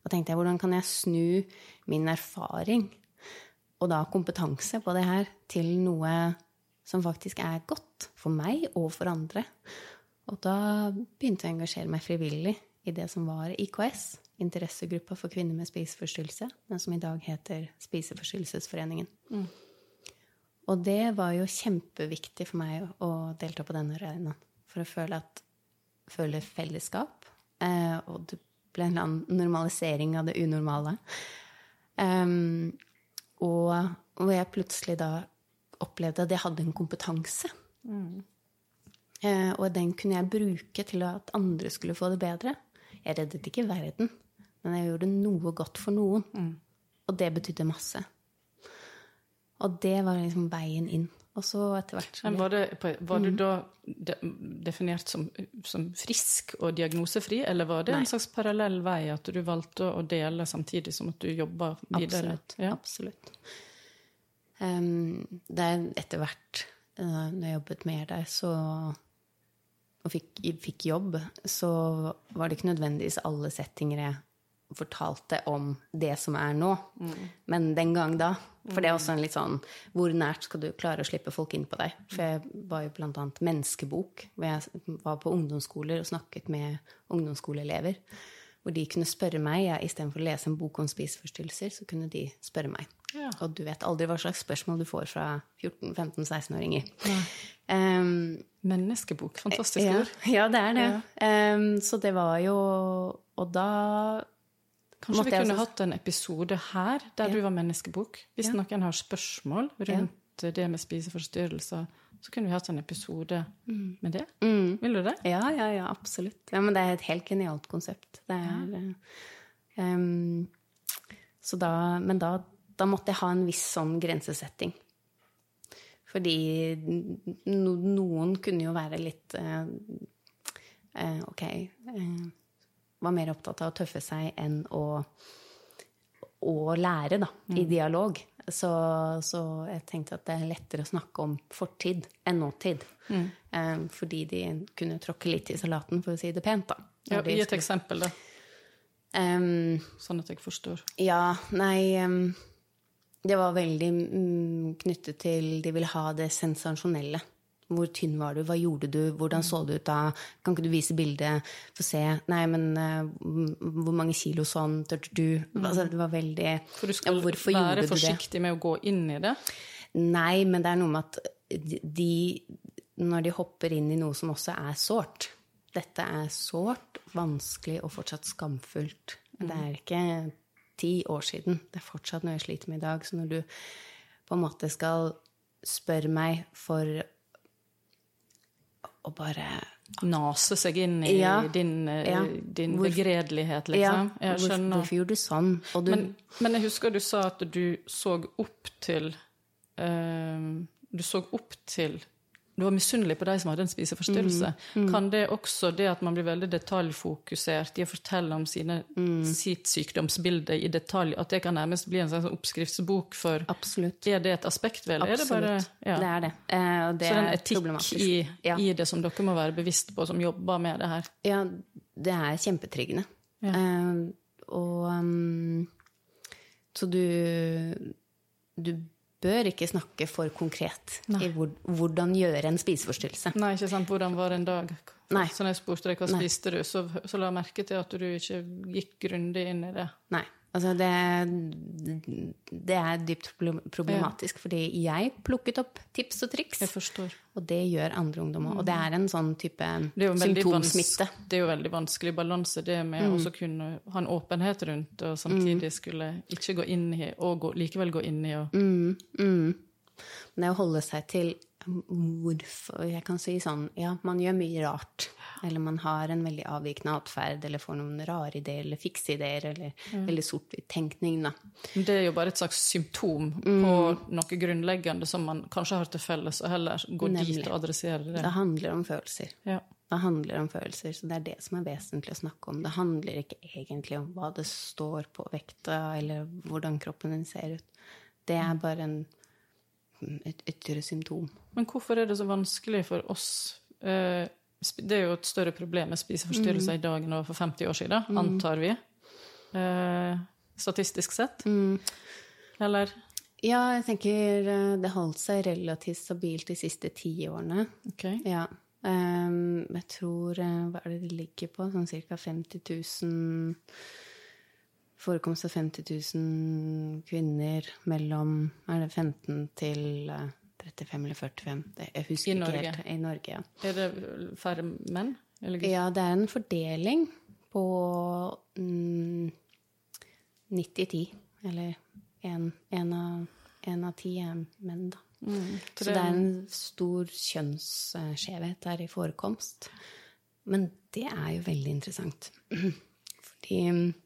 og tenkte jeg, hvordan kan jeg snu min erfaring, og da kompetanse på det her, til noe som faktisk er godt for meg og for andre. Og da begynte jeg å engasjere meg frivillig i det som var I K S, Interessegruppa for kvinner med spiseforstyrrelse, den som I dag heter Spiseforstyrrelsesforeningen. Mm. Og det var jo kjempeviktig for meg å delta på denne arenaen, for å føle, at, føle fellesskap, eh, og det ble en eller annen normalisering av det unormale. Um, og hvor jeg plutselig da opplevde at jeg hadde en kompetanse. Mm. Eh, og den kunne jeg bruke til at andre skulle få det bedre. Jeg reddet ikke verden, men jeg gjorde noe godt for noen. Mm. Og det betydde masse. Og det var liksom veien inn. Og så etter hvert... Men var, det, var mm. du da de, definert som, som frisk og diagnosefri, eller var det Nei. En slags parallell vei at du valgte å dele samtidig som at du jobbet videre? Absolutt, ja. Absolutt. Um, det er etter hvert, uh, når jeg jobbet mer der, så... og fikk, fikk jobb, så var det ikke nødvendigvis alle settinger jeg fortalte om det som er nå. Mm. Men den gang da, for det er også en litt sånn, hvor nært skal du klare å slippe folk inn på deg? For jeg var jo blant annet menneskebok, hvor jeg var på ungdomsskoler og snakket med ungdomsskoleelever, hvor de kunne spørre meg, ja, I stedet for å lese en bok om spiseforstyrrelser, så kunne de spørre meg. Ja. Og du vet aldri hva slags spørsmål du får fra fjorten, femten, seksten-åringer. Ja. Um, Menneskebok, fantastisk ord. Ja, ja, det er det. Ja. Um, så det var jo, og da... Kanskje vi kunne også... hatt en episode her, der ja. Du var menneskebok. Hvis ja. Noen har spørsmål rundt ja. Det med spiseforstyrrelser, så kunne vi hatt en episode mm. med det. Mm. Vil du det? Ja, ja, ja, absolutt. Ja, men det er et helt genialt konsept. Det er... Ja. Um, så da, men da, da måtte jeg ha en viss sånn grensesetting. Fordi no, noen kunne jo være litt... Uh, uh, ok... Uh, var mer opptatt av å tøffe seg enn å, å lære da, mm. I dialog. Så, så jeg tenkte at det er lettere å snakke om fortid enn nåtid. Mm. Um, fordi de kunne tråkke litt I salaten, for å si det pent da. Ja, gi et eksempel da. Um, sånn at jeg forstår. Ja, nei... Um, det var veldig um, knyttet til de vil ha det sensasjonelle. Hvor tynn var du? Hva gjorde du? Hvordan så det ut da? Kan ikke du vise bildet? Få se. Nei, men uh, hvor mange kilo sånn tørte du? Altså, det var veldig... For du skal ja, være forsiktig med å gå inn I det? Nei, men det er noe med at de, når de hopper inn I noe som også er sårt, dette er sårt, vanskelig og fortsatt skamfullt. Det er ikke ti år siden. Det er fortsatt noe jeg sliter med I dag. Så når du på en måte skal spørre meg for og bare... Nase seg inn I ja, din, ja. din Hvor, begredelighet, liksom. Ja, hvor, hvorfor gjorde du sånn? Du... Men, men jeg husker du sa at du så opp til... Uh, du så opp til... Du var misunnelig på de som hadde en spiseforstyrrelse. Mm, mm. Kan det også, det at man blir veldig detaljfokusert I å fortelle om sine, mm. sitt sykdomsbilde I detalj, at det kan nærmest bli en slags oppskriftsbok for... Absolutt. Er det et aspekt, vel? Absolutt. Er det bare, ja. Det er det. Eh, og det Så den etikk I, ja. I det som dere må være bevisst på, som jobber med det her? Ja, det er kjempetryggende. Ja. Eh, og... Um, så du... Du bør ikke snakke for konkret Nei. I hvor, hvordan gjøre en spiseforstyrrelse. Nei, ikke sant, hvordan var en dag? Nei. Så når jeg spurte deg hva Nei. Spiste du, så, så la jeg merke til at du ikke gikk grundig inn I det. Nei, altså det, det er dypt problematisk, ja. Fordi jeg plukket opp tips og triks. Jeg forstår. Og det gjør andre ungdommer, og det er en sånn type symptomsmitte. Det er jo veldig vanskelig balanse det med mm. å kunne ha en åpenhet rundt, og samtidig skulle ikke gå inn I, og gå, likevel gå inn I. Og... Mm, mm. Men det å holde seg til hvorfor, jeg kan si sånn, ja, man gjør mye rart, eller man har en veldig avvikende atferd, eller får noen rare ideer, eller fikse ideer, eller mm. veldig sort-hvitt tenkning, da. Det er jo bare et slags symptom mm. på noe grunnleggende som man kanskje har til felles, og heller gå Nemlig. Dit og adressere det. Det handler om følelser. Ja. Det handler om følelser, så det er det som er vesentlig å snakke om. Det handler ikke egentlig om hva det står på vekta, eller hvordan kroppen din ser ut. Det er bare en et ytterligere symptom. Men hvorfor er det så vanskelig for oss? Det er jo et større problem med spiseforstyrrelser mm. I dag enn for femti år siden, mm. antar vi. eh, statistisk sett? Mm. Eller? Ja, jeg tenker eh, det holdt seg relativt stabilt de siste ti årene. Ok. Ja. Um, jeg tror, eh, hva er det det ligger på? Sånn cirka femti tusen, forekomst av femti tusen kvinner mellom, er det femten til eh, trettifem eller førtifem? Det, jeg husker I Norge? ikke helt. I Norge, ja. Er det færre menn? Eller? Ja, det er en fordeling på mm, nitti ti, eller en, en, av, en av ti er menn, da. Mm, så det er en stor kjønnsskjevhet der i forekomst. Men det er jo veldig interessant. Fordi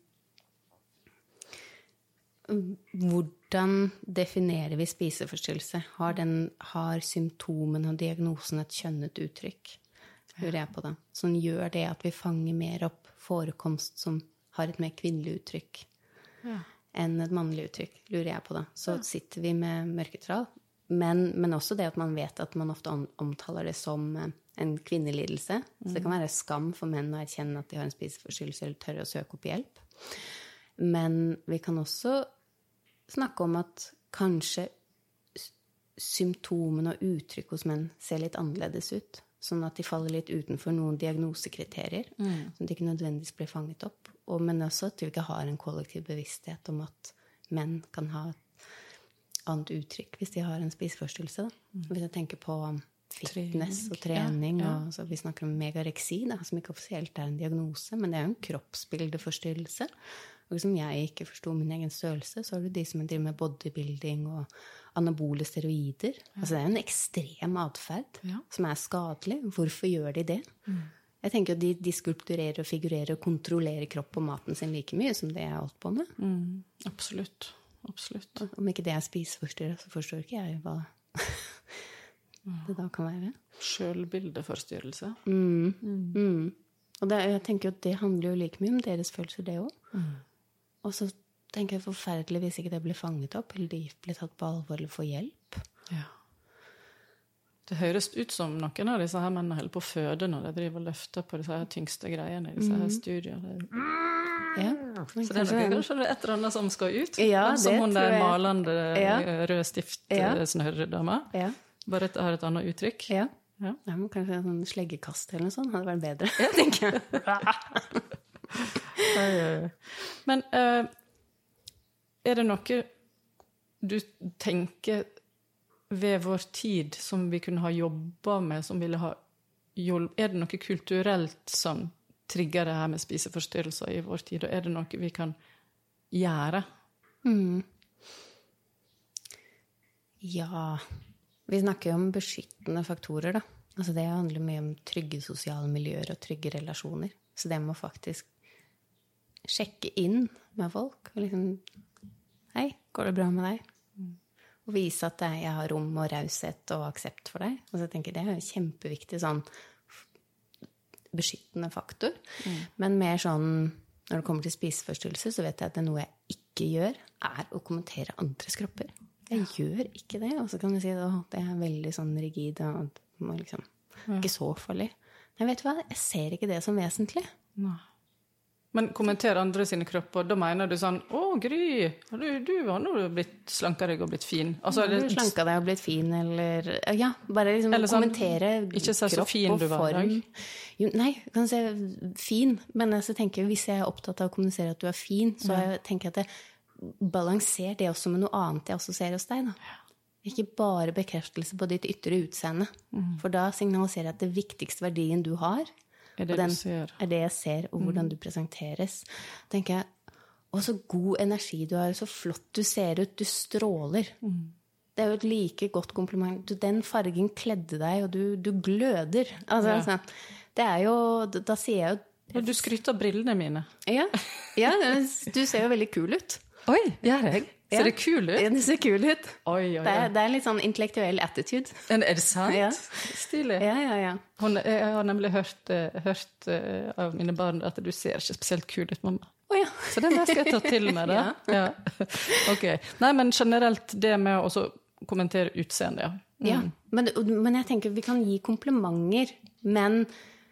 hvordan definerer vi spiseforstyrrelse? Har, den, har symptomen og diagnosen et kjønnet uttrykk? Lurer jeg på det. Som gjør det at vi fanger mer opp forekomst som har et mer kvinnelig uttrykk ja. enn et mannlig uttrykk, lurer jeg på det. Så ja. sitter vi med mørketall. Men, men også det at man vet at man ofte omtaler det som en kvinnelidelse. Mm. Så det kan være skam for menn å erkjenne at de har en spiseforstyrrelse eller tørre å søke opp hjelp. Men vi kan også snakke om at kanskje symptomene og uttrykk hos menn ser litt annerledes ut. Sånn at de faller litt utenfor noen diagnosekriterier, mm. som de ikke nødvendigvis blir fanget opp. Og, men også at vi ikke har en kollektiv bevissthet om at menn kan ha et annet uttrykk hvis de har en spiseforstyrrelse. Mm. Hvis jeg tenker på fitness og trening, ja, ja. Og så vi snakker om megareksi, da, som ikke offisielt er en diagnose, men det er jo en kroppsbildeforstyrrelse. Og som jeg ikke forstår min egen størrelse, så har du de som driver med bodybuilding og anabole steroider. Ja. Altså det er en ekstrem adferd ja. Som er skadelig. Hvorfor gjør de det? Mm. Jeg tenker at de, de skulpturerer og figurerer og kontrollerer kropp og maten sin like mye som det jeg har holdt på med. Mm. Absolutt. Absolutt. Om ikke det er spiseforstyrret, så forstår ikke jeg hva det da kan være. Selvbildeforstyrrelse. Mm. Mm. Mm. Og det, jeg tenker at det handler jo like mye om deres følelser, det også. Mm. Og så tenker jeg forferdelig hvis ikke det blir fanget opp, eller de blir tatt på alvor eller får hjelp. Ja. Det høres ut som noen av disse her mennene holder på å føde når de driver og løfter på disse her tyngste greiene i disse her studiene. Ja. Så det er noe, kanskje det er et eller annet som skal ut? Ja, som hun der jeg. malende ja. rød stift-snørredame. Ja. Bare at det har et annet uttrykk. Ja. Ja. Ja, men kanskje en sånn sleggekast eller noe sånt hadde vært bedre, jeg tenker jeg. Men uh, er det noe du tenker ved vår tid som vi kunne ha jobbet med, som ville ha hjulpet? Er det noe kulturelt som trigger det her med spiseforstyrrelser i vår tid, og er det noe vi kan gjøre? Mm. Ja, vi snakker jo om beskyttende faktorer, da. Altså det handler mye om trygge sosiale miljøer og trygge relasjoner. Så det må faktisk sjekke inn med folk. Og liksom, hei, går det bra med deg? Mm. Og vise at jeg har rom og raushet og aksept for deg. Og så tenker jeg det er en kjempeviktig sånn beskyttende faktor. Mm. Men mer sånn, når det kommer til spiseforstyrrelse, så vet jeg at det er noe jeg ikke gjør, er å kommentere andres kropper. Jeg ja. Gjør ikke det. Og så kan jeg si at det er veldig sånn rigid og liksom, ja. Ikke så farlig. Men vet du hva? Jeg ser ikke det som vesentlig. Nei. Men kommentere andre sine kropper, da mener du sånn, å, Gry, du, du har nå blitt slanket deg og blitt fin. Altså, ja, du slanket deg og blitt fin, eller, ja, bare liksom eller sånn, kommentere ikke så kropp fin og du var, form. Jo, nei, jeg kan si fin, men jeg tenker, hvis jeg er opptatt av å kommunisere at du er fin, så ja. Jeg tenker jeg at det balanserer det også med noe annet jeg også ser hos deg, da. Ja. Ikke bare bekreftelse på ditt ytre utseende, mm. for da signaliserer jeg at det viktigste verdien du har, er det, den, du ser. er det jeg ser, og hvordan mm. du presenteres. Tenker jeg, å, så god energi du har, så flott du ser ut, du stråler. Mm. Det er jo et like godt kompliment. Du, den fargen kledde deg, og du, du gløder. Altså, ja. sånn, det er jo, da sier jeg jo... Og du skryter av brillene mine. Ja, ja, du ser jo veldig kul ut. Oi, gjør jeg? Ser ja. det kul ut? Ja, det ser kul ut. Oi, oi, oi. Det, er, det er en litt sånn intellektuell attitude. Er det sant? Ja. Stilig. Ja, ja, ja. Hun, jeg har nemlig hørt, hørt uh, av mine barn at du ser ikke spesielt kul ut, mamma. Oh, ja. Så den skal jeg ta til med da. ja. Ja. Ok. Nei, men generelt det med å også kommentere utseende, ja. Mm. Ja, men, men jeg tenker vi kan gi komplimenter, men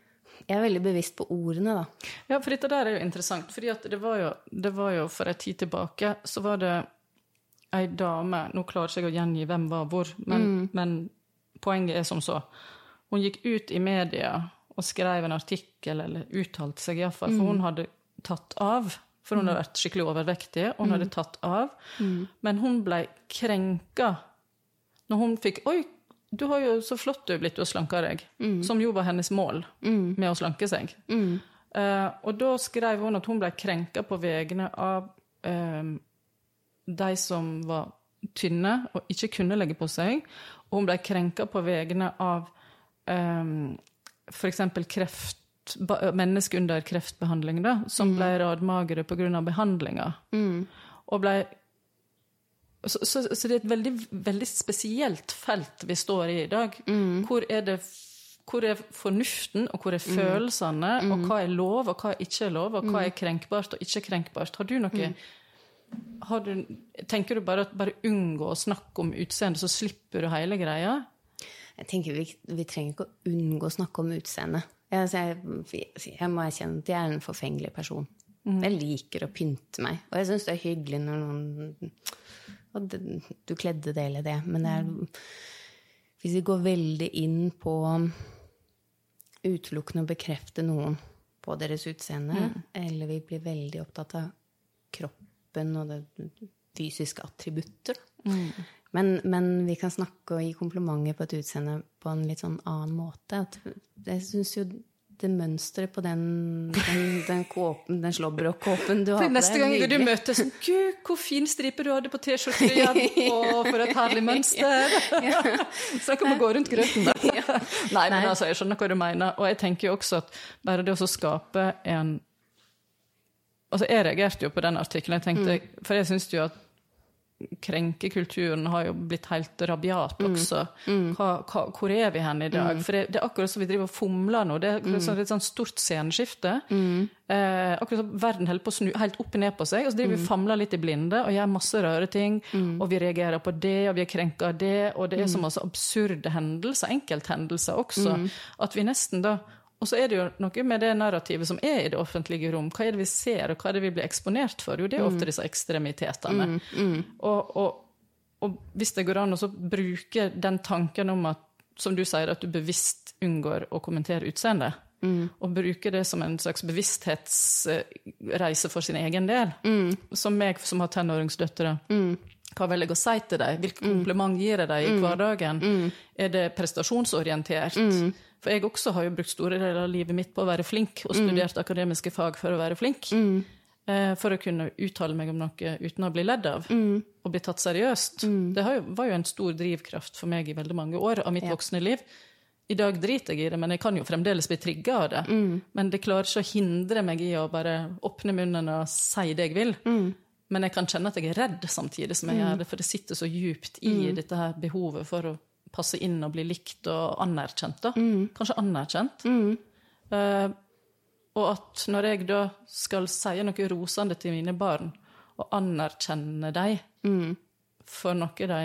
jeg er veldig bevisst på ordene da. Ja, for dette der er jo interessant, fordi at det var jo, det var jo for en tid tilbake, så var det en dame, nå klarer jeg ikke å gjengi hvem var hvor, men, mm. men poenget er som så. Hun gikk ut i media og skrev en artikkel, eller uttalte seg i hvert fall, for mm. hun hadde tatt av, for hun hadde vært skikkelig overvektig, og hun mm. hadde tatt av, mm. men hun ble krenka når hun fikk, oi, du har jo så flott du blitt å slanke deg, mm. som jo var hennes mål mm. med å slanke seg. Mm. Uh, og da skrev hun at hun ble krenka på vegne av um, de som var tynne og ikke kunne legge på seg, og hun ble krenka på vegne av um, for eksempel kreft, mennesker under kreftbehandling, da, som ble radmagere på grunn av behandlinger. Mm. Og ble Så, så, så det er et veldig, veldig spesielt felt vi står i i dag. Mm. Hvor, er det, hvor er fornuften, og hvor er følelsene, mm. og hva er lov, og hva er ikke lov, og hva er krenkbart og ikke krenkbart. Har du noe... Har du, tenker du bare at bare unngå å snakke om utseende, så slipper du hele greia? Jeg tenker vi, vi trenger ikke å unngå å snakke om utseende. Jeg, jeg, jeg må erkjenne at jeg er en forfengelig person. Mm. Jeg liker å pynte meg, og jeg synes det er hyggelig når noen... Og det, du kledde det eller det, men det er, hvis vi går veldig inn på utelukkende å bekrefte noen på deres utseende, mm. eller vi blir veldig opptatt av kroppen og det fysiske attributter. Mm. Men, men vi kan snakke og gi komplimenter på et utseende på en litt sånn annen måte. At jeg synes jo det mønstret på den, den, den kåpen, den slåbrok-kåpen du har på. Neste gang du møter sånn, Gud, hvor fin stripe du hadde på t-skjorten igjen, og for et herlig mønster. Ja. Så kan man gå rundt grøten da. Ja. Nei, men altså, jeg skjønner hva du mener, og jeg tenker jo også at bare det å skape en... Altså, jeg reagerte jo på den artikkelen, jeg tenkte, mm. for jeg synes jo at krenkekulturen har jo blitt helt rabiat også. Mm. Hva, hva, hvor er vi hen i dag? Mm. For det, det er akkurat som vi driver og fomler nå. Det er akkurat som et sånn stort sceneskifte. Mm. Eh, akkurat som verden holder på å snu helt opp og ned på seg, og så driver vi og famler litt i blinde, og gjør masse rare ting, mm. og vi reagerer på det, og vi er krenket av det, og det er så masse absurde hendelser, enkelthendelser også, mm. at vi nesten da... Og så er det jo noe med det narrativet som er i det offentlige rom. Hva er det vi ser, og hva er det vi blir eksponert for? Jo, det er ofte disse ekstremitetene. Mm, mm. Og, og, og hvis det går an å så bruke den tanken om at, som du sier, at du bevisst unngår å kommentere utseende, mm. og bruke det som en slags bevissthetsreise for sin egen del, mm. som meg som har tenåringsdøttere, mm. hva vil jeg å si til deg? Hvilke kompliment gir jeg deg i hverdagen? Mm. Er det prestasjonsorientert? Mm. For jeg også har jo brukt store deler av livet mitt på å være flink, og studert mm. akademiske fag for å være flink, mm. eh, for å kunne uttale meg om noe uten å bli ledd av, mm. og bli tatt seriøst. Mm. Det har jo, var jo en stor drivkraft for meg i veldig mange år av mitt ja. voksne liv. I dag driter jeg i det, men jeg kan jo fremdeles bli trigget av det. Mm. Men det klarer ikke å hindre meg i å bare åpne munnen og si det jeg vil. Mm. Men jeg kan kjenne at jeg er redd samtidig som jeg mm. gjør det, for det sitter så djupt i mm. dette her behovet for å passe inn og bli likt og anerkjent da. Mm. Kanskje anerkjent. Mm. Uh, og at når jeg da skal si noe rosende til mine barn, og anerkjenne dem mm. for noe de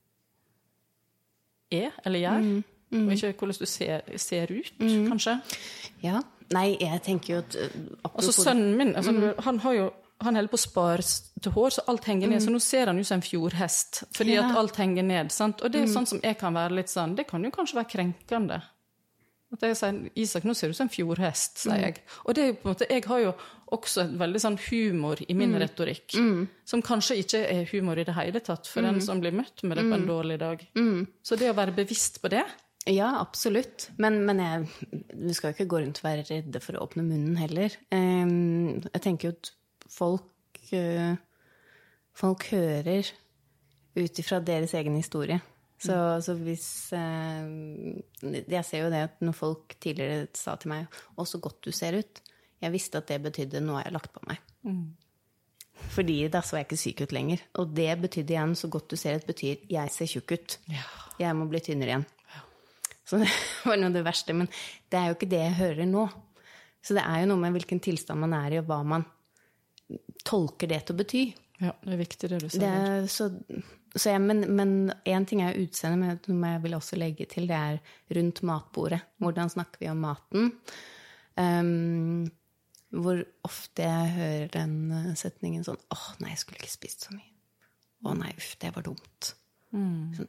er eller gjør, mm. Mm. og ikke hvordan du ser, ser ut, mm. kanskje. Ja, nei, jeg tenker jo at... Uh, altså sønnen min, altså, mm. han har jo han holder på å spare til hår, så alt henger ned. Mm. Så nå ser han jo som en fjordhest, fordi ja. at alt henger ned. Sant? Og det er mm. sånn som jeg kan være litt sånn, det kan jo kanskje være krenkende. At jeg sier, Isak, nå ser du som en fjordhest, sier jeg. Mm. Og det er jo på en måte, jeg har jo også et veldig sånn humor i min mm. retorikk, mm. som kanskje ikke er humor i det hele tatt, for mm. den som blir møtt med det på en dårlig dag. Mm. Så det å være bevisst på det... Ja, absolutt. Men, men jeg, du skal jo ikke gå rundt og være redde for å åpne munnen heller. Um, jeg tenker jo at folk, uh, folk hører ut ifra deres egen historie. Så, mm. så hvis... Uh, jeg ser jo det at når folk tidligere sa til meg, «Å, så godt du ser ut», jeg visste at det betydde «nå har jeg lagt på meg». Mm. Fordi da så jeg ikke syk ut lenger. Og det betydde igjen «så godt du ser ut» betyr «jeg ser tjukk ut». Ja. Jeg må bli tynnere igjen. Ja. Så det var noe av det verste, men det er jo ikke det jeg hører nå. Så det er jo noe med hvilken tilstand man er i, og hva man tolker det til å bety. Ja, det er viktig det du sier. Det er, så, så jeg, men, men en ting er utseende, men jeg vil også legge til, det er rundt matbordet. Hvordan snakker vi om maten? Um, hvor ofte jeg hører den setningen sånn, åh, nei, jeg skulle ikke spist så mye. Åh, nei, uff, det var dumt. Mm. Sånn,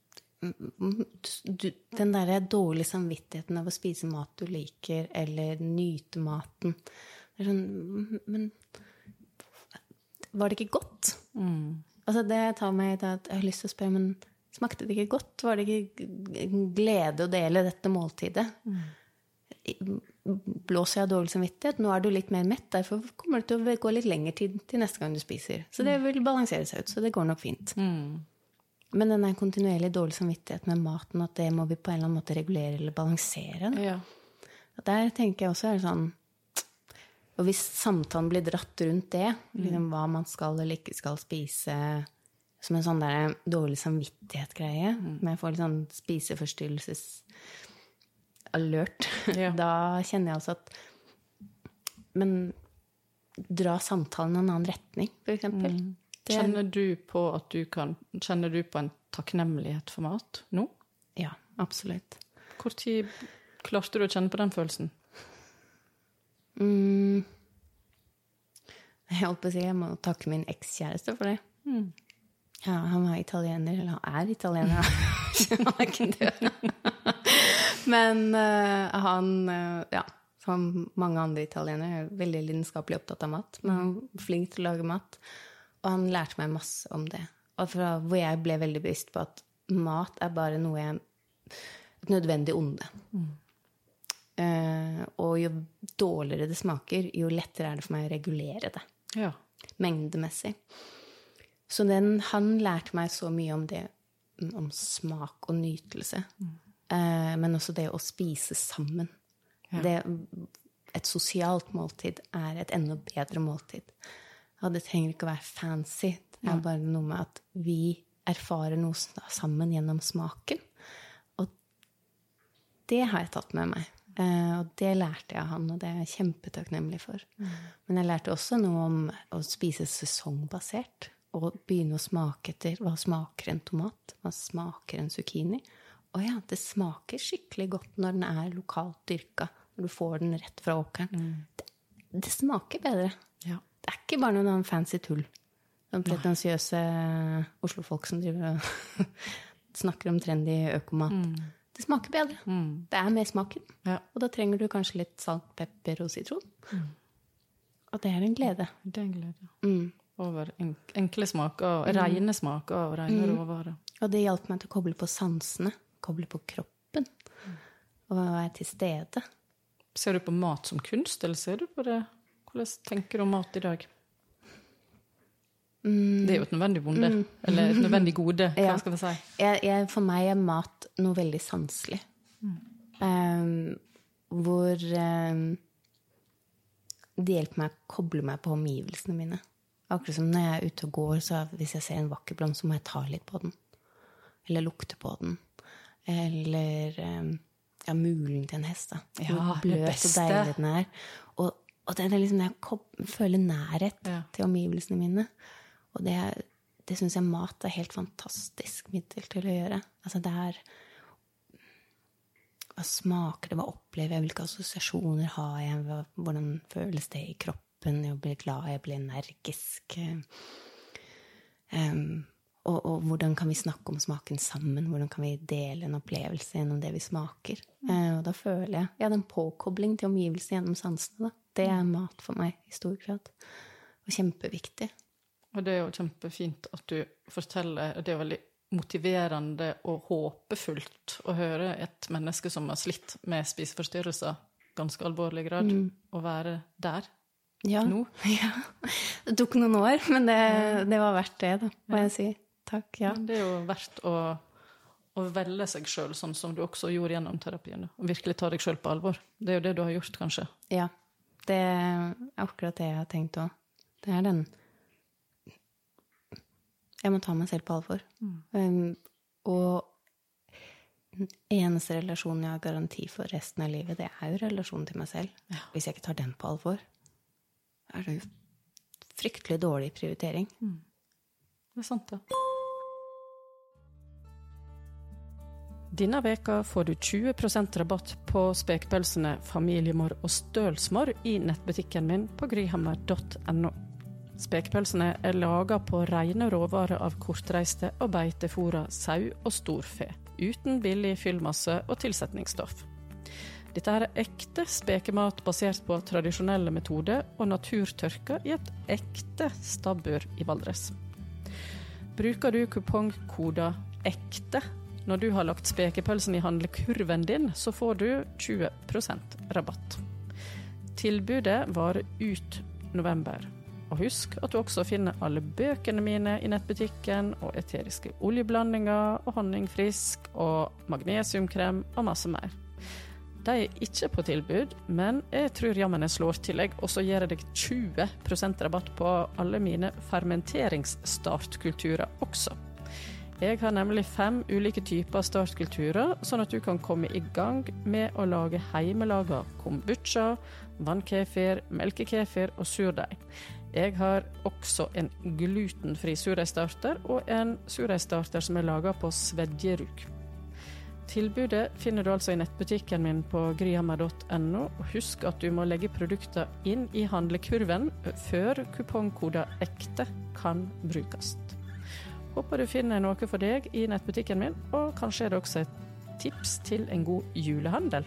du, den der dårlige samvittigheten av å spise mat du liker, eller nyte maten. Det er sånn, men var det ikke godt? Mm. Altså, det tar meg til at jeg har lyst til å spørre, men smakte det ikke godt? Var det ikke glede å dele dette måltidet? Mm. Blåser jeg dårlig samvittighet? Nå er du litt mer mett, derfor kommer det til å gå litt lengre tid til neste gang du spiser. Så det vil balansere seg ut, så det går nok fint. Mm. Men den er kontinuerlig dårlig samvittighet med maten, at det må vi på en eller annen måte regulere eller balansere. Ja. Og der tenker jeg også er det sånn, og hvis samtalen blir dratt rundt det, mm. liksom hva man skal eller ikke skal spise, som en sånn der dårlig samvittighet-greie, mm. med å få litt sånn spiseforstyrrelses alert, ja. Da kjenner jeg også at men dra samtalen i en annen retning, for eksempel. Mm. Kjenner du på at du kan, kjenner du på en takknemlighet for mat nå? Ja, absolutt. Hvor tid klarte du å kjenne på den følelsen? Mm. Jeg holdt på å si, jeg må takke min ekskjæreste for det. Mm. Ja, han var italiener, eller han er italiener. Han er ikke død. Men uh, han, uh, ja, som mange andre italienere, er veldig lidenskapelig opptatt av mat. Men han var flink til å lage mat. Og han lærte meg masse om det. Og fra hvor jeg ble veldig bevisst på at mat er bare noe jeg, et nødvendig onde. Mm. Uh, og jo dårligere det smaker, jo lettere er det for meg å regulere det. Ja. Mengdemessig. Så den, han lærte meg så mye om det, om smak og nytelse. Mm. Uh, men også det å spise sammen. Ja. Det, et sosialt måltid er et enda bedre måltid. Og det trenger ikke å være fancy. Det er bare noe med at vi erfarer noe sammen gjennom smaken. Og det har jeg tatt med meg. Og det lærte jeg av han, og det er jeg kjempetakknemlig for. Mm. Men jeg lærte også noe om å spise sesongbasert. Og begynne å smake etter hva smaker en tomat, hva smaker en zucchini. Og ja, det smaker skikkelig godt når den er lokalt dyrka. Når du får den rett fra åkeren. Mm. Det, det smaker bedre. Ja. Det er ikke bare noen fancy tull. Noen pretensiøse Oslo-folk som driver og snakker om trendy økomat. Mm. Det smaker bedre. Mm. Det er mer smaken. Ja. Og da trenger du kanskje litt salt, pepper og sitron. Mm. Og det er en glede. Det er en glede. Mm. Over enkle smaker, mm. rene smaker og rene mm. råvarer. Og det hjalp meg til å koble på sansene, koble på kroppen, mm. og være til stede. Ser du på mat som kunst, eller ser du på det? Hvordan tenker du om mat i dag? Mm. Det er jo et nødvendig vonde, mm. eller et nødvendig gode, hva ja. Skal vi si? Jeg, jeg, for meg er mat noe veldig sanselig. Mm. Um, hvor um, det hjelper meg å koble meg på omgivelsene mine. Akkurat som når jeg er ute og går, så hvis jeg ser en vakker blomst, så må jeg ta litt på den. Eller lukte på den. Eller um, ja, mulen til en hest, da. Ja, bløt og deilig den er. Og Og det er liksom, jeg føler nærhet ja. Til omgivelsene mine. Og det, det synes jeg mat er helt fantastisk middel til å gjøre. Altså det er, hva smaker det, hva opplever jeg, hvilke assosiasjoner har jeg, hva, hvordan føles det i kroppen, jeg blir glad, jeg blir energisk. Um, og, og hvordan kan vi snakke om smaken sammen, hvordan kan vi dele en opplevelse gjennom det vi smaker. Mm. Uh, og da føler jeg, ja, den påkobling til omgivelsene gjennom sansene da. Det er mat for meg i stor grad. Og kjempeviktig. Og det er jo kjempefint at du forteller, det er veldig motiverende og håpefullt å høre et menneske som har slitt med spiseforstyrrelser, ganske alvorlig grad, mm. å være der ja. Nå. Ja, det tok noen år, men det, det var verdt det, da, må ja. Jeg si. Takk, ja. Men det er jo verdt å, å velge seg selv, sånn som du også gjorde gjennom terapien, og virkelig ta deg selv på alvor. Det er jo det du har gjort, kanskje. Ja. Det er akkurat det jeg har tenkt også. Det er den jeg må ta meg selv på alvor. Mm. Um, og den eneste relasjonen jeg har garanti for resten av livet, det er jo relasjonen til meg selv. Ja. Hvis jeg ikke tar den på alvor, er det jo fryktelig dårlig prioritering. Mm. Det er sant, ja. Denne veka får du tjue prosent rabatt på spekepølsene familiemor og stølsmor i nettbutikken min på gryhammer punktum no. Spekepølsene er laget på rene råvarer av kortreiste og beitefora sau og storfe, uten billig fyllmasse og tilsetningsstoff. Dette er ekte spekemat basert på tradisjonelle metoder og naturtørka i et ekte stabbur i Valdres. Bruker du kupongkoda ekte når du har lagt spekepølsen i handlekurven din, så får du tjue prosent rabatt. Tilbudet varer ut november. Og husk at du også finner alle bøkene mine i nettbutikken, og eteriske oljeblandinger, og honningfrisk, og magnesiumkrem, og masse mer. De er ikke på tilbud, men jeg tror jammen jeg slår til deg, og så gir jeg deg tjue prosent rabatt på alle mine fermenteringsstartkulturer også. Jeg har nemlig fem ulike typer startkulturer, sånn at du kan komme i gang med å lage heimelaga kombucha, vannkefir, melkekefir og surdeig. Jeg har også en glutenfri surdeigsstarter og en surdeigsstarter som er laget på svedjeruk. Tilbudet finner du altså i nettbutikken min på gryhammer punktum no, og husk at du må legge produkter inn i handlekurven før kupongkoda ekte kan brukes. Håper du finner noe for deg i nettbutikken min, og kanskje er det også et tips til en god julehandel.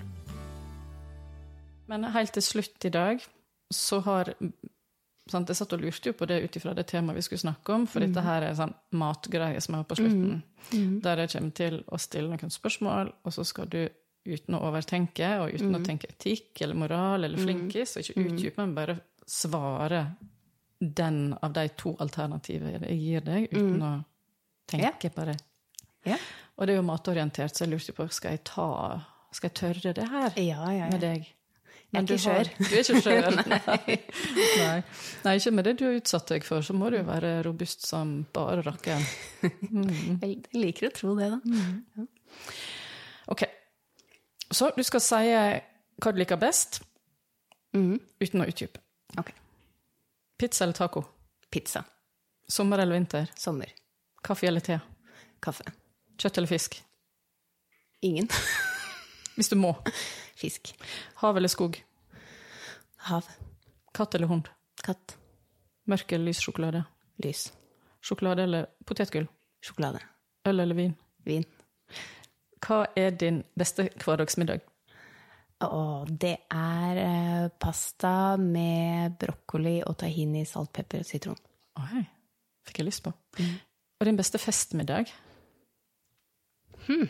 Men helt til slutt i dag, så har, sant, jeg satt og lurte jo på det utifra det temaet vi skulle snakke om, for mm. dette her er sånn matgreie som er på slutten, mm. Mm. der jeg kommer til å stille noen spørsmål, og så skal du uten å overtenke, og uten mm. å tenke etikk eller moral eller flinkis, og ikke utdype, men bare svare den av de to alternativene jeg gir deg, uten mm. å tenke ja. På det. Ja. Og det er jo matorientert, så jeg lurte på, skal jeg ta, skal jeg tørre det her ja, ja, ja. med deg? Men jeg er ikke skjør. Du er ikke skjør. Nei. Nei. Nei, ikke med det du har utsatt deg for, så må du jo være robust som bare rakken. Mm. Jeg liker å tro det da. Mm. Ja. Ok, så du skal si hva du liker best, mm. uten å utdype. Ok. Pizza eller taco? Pizza. Sommer eller vinter? Sommer. Kaffe eller te? Kaffe. Kjøtt eller fisk? Ingen. Hvis du må? Fisk. Hav eller skog? Hav. Katt eller hund? Katt. Mørk eller lys sjokolade? Lys. Sjokolade eller potetgull? Sjokolade. Øl eller vin? Vin. Hva er din beste hverdagsmiddag? Åh, det er eh, pasta med brokkoli og tahini, salt, pepper og sitron. Oi, fikk jeg lyst på. Mm. Og din beste festmiddag? Hmm.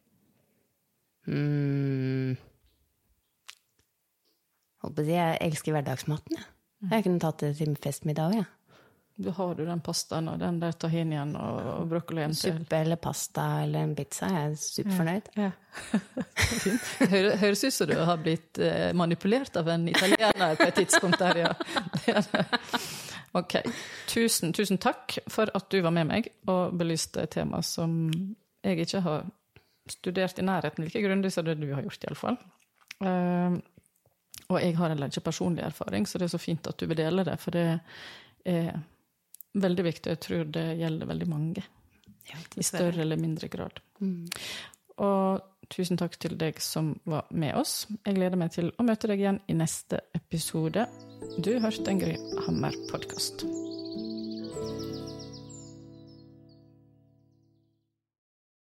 Hmm. Jeg elsker hverdagsmaten, ja. Jeg kunne tatt det til festmiddag, ja. Du har du den pastaen og den der tahinien og, og brokkolien til. Suppe eller pasta eller en pizza, jeg er superfornøyd. Ja, ja. Høres, høres ut som du har blitt manipulert av en italiener på et tidspunkt der, ja. Det er det. Ok, tusen, tusen takk for at du var med meg og belyste et tema som jeg ikke har studert i nærheten like grundig som det du har gjort i alle fall. Uh, og jeg har heller ikke personlig erfaring, så det er så fint at du vil dele det, for det er veldig viktig. Jeg tror det gjelder veldig mange, ja, i større eller mindre grad. Mm. Og tusen takk til deg som var med oss. Jeg gleder meg til å møte deg igjen i neste episode. Du hørte en Gry Hammer podcast.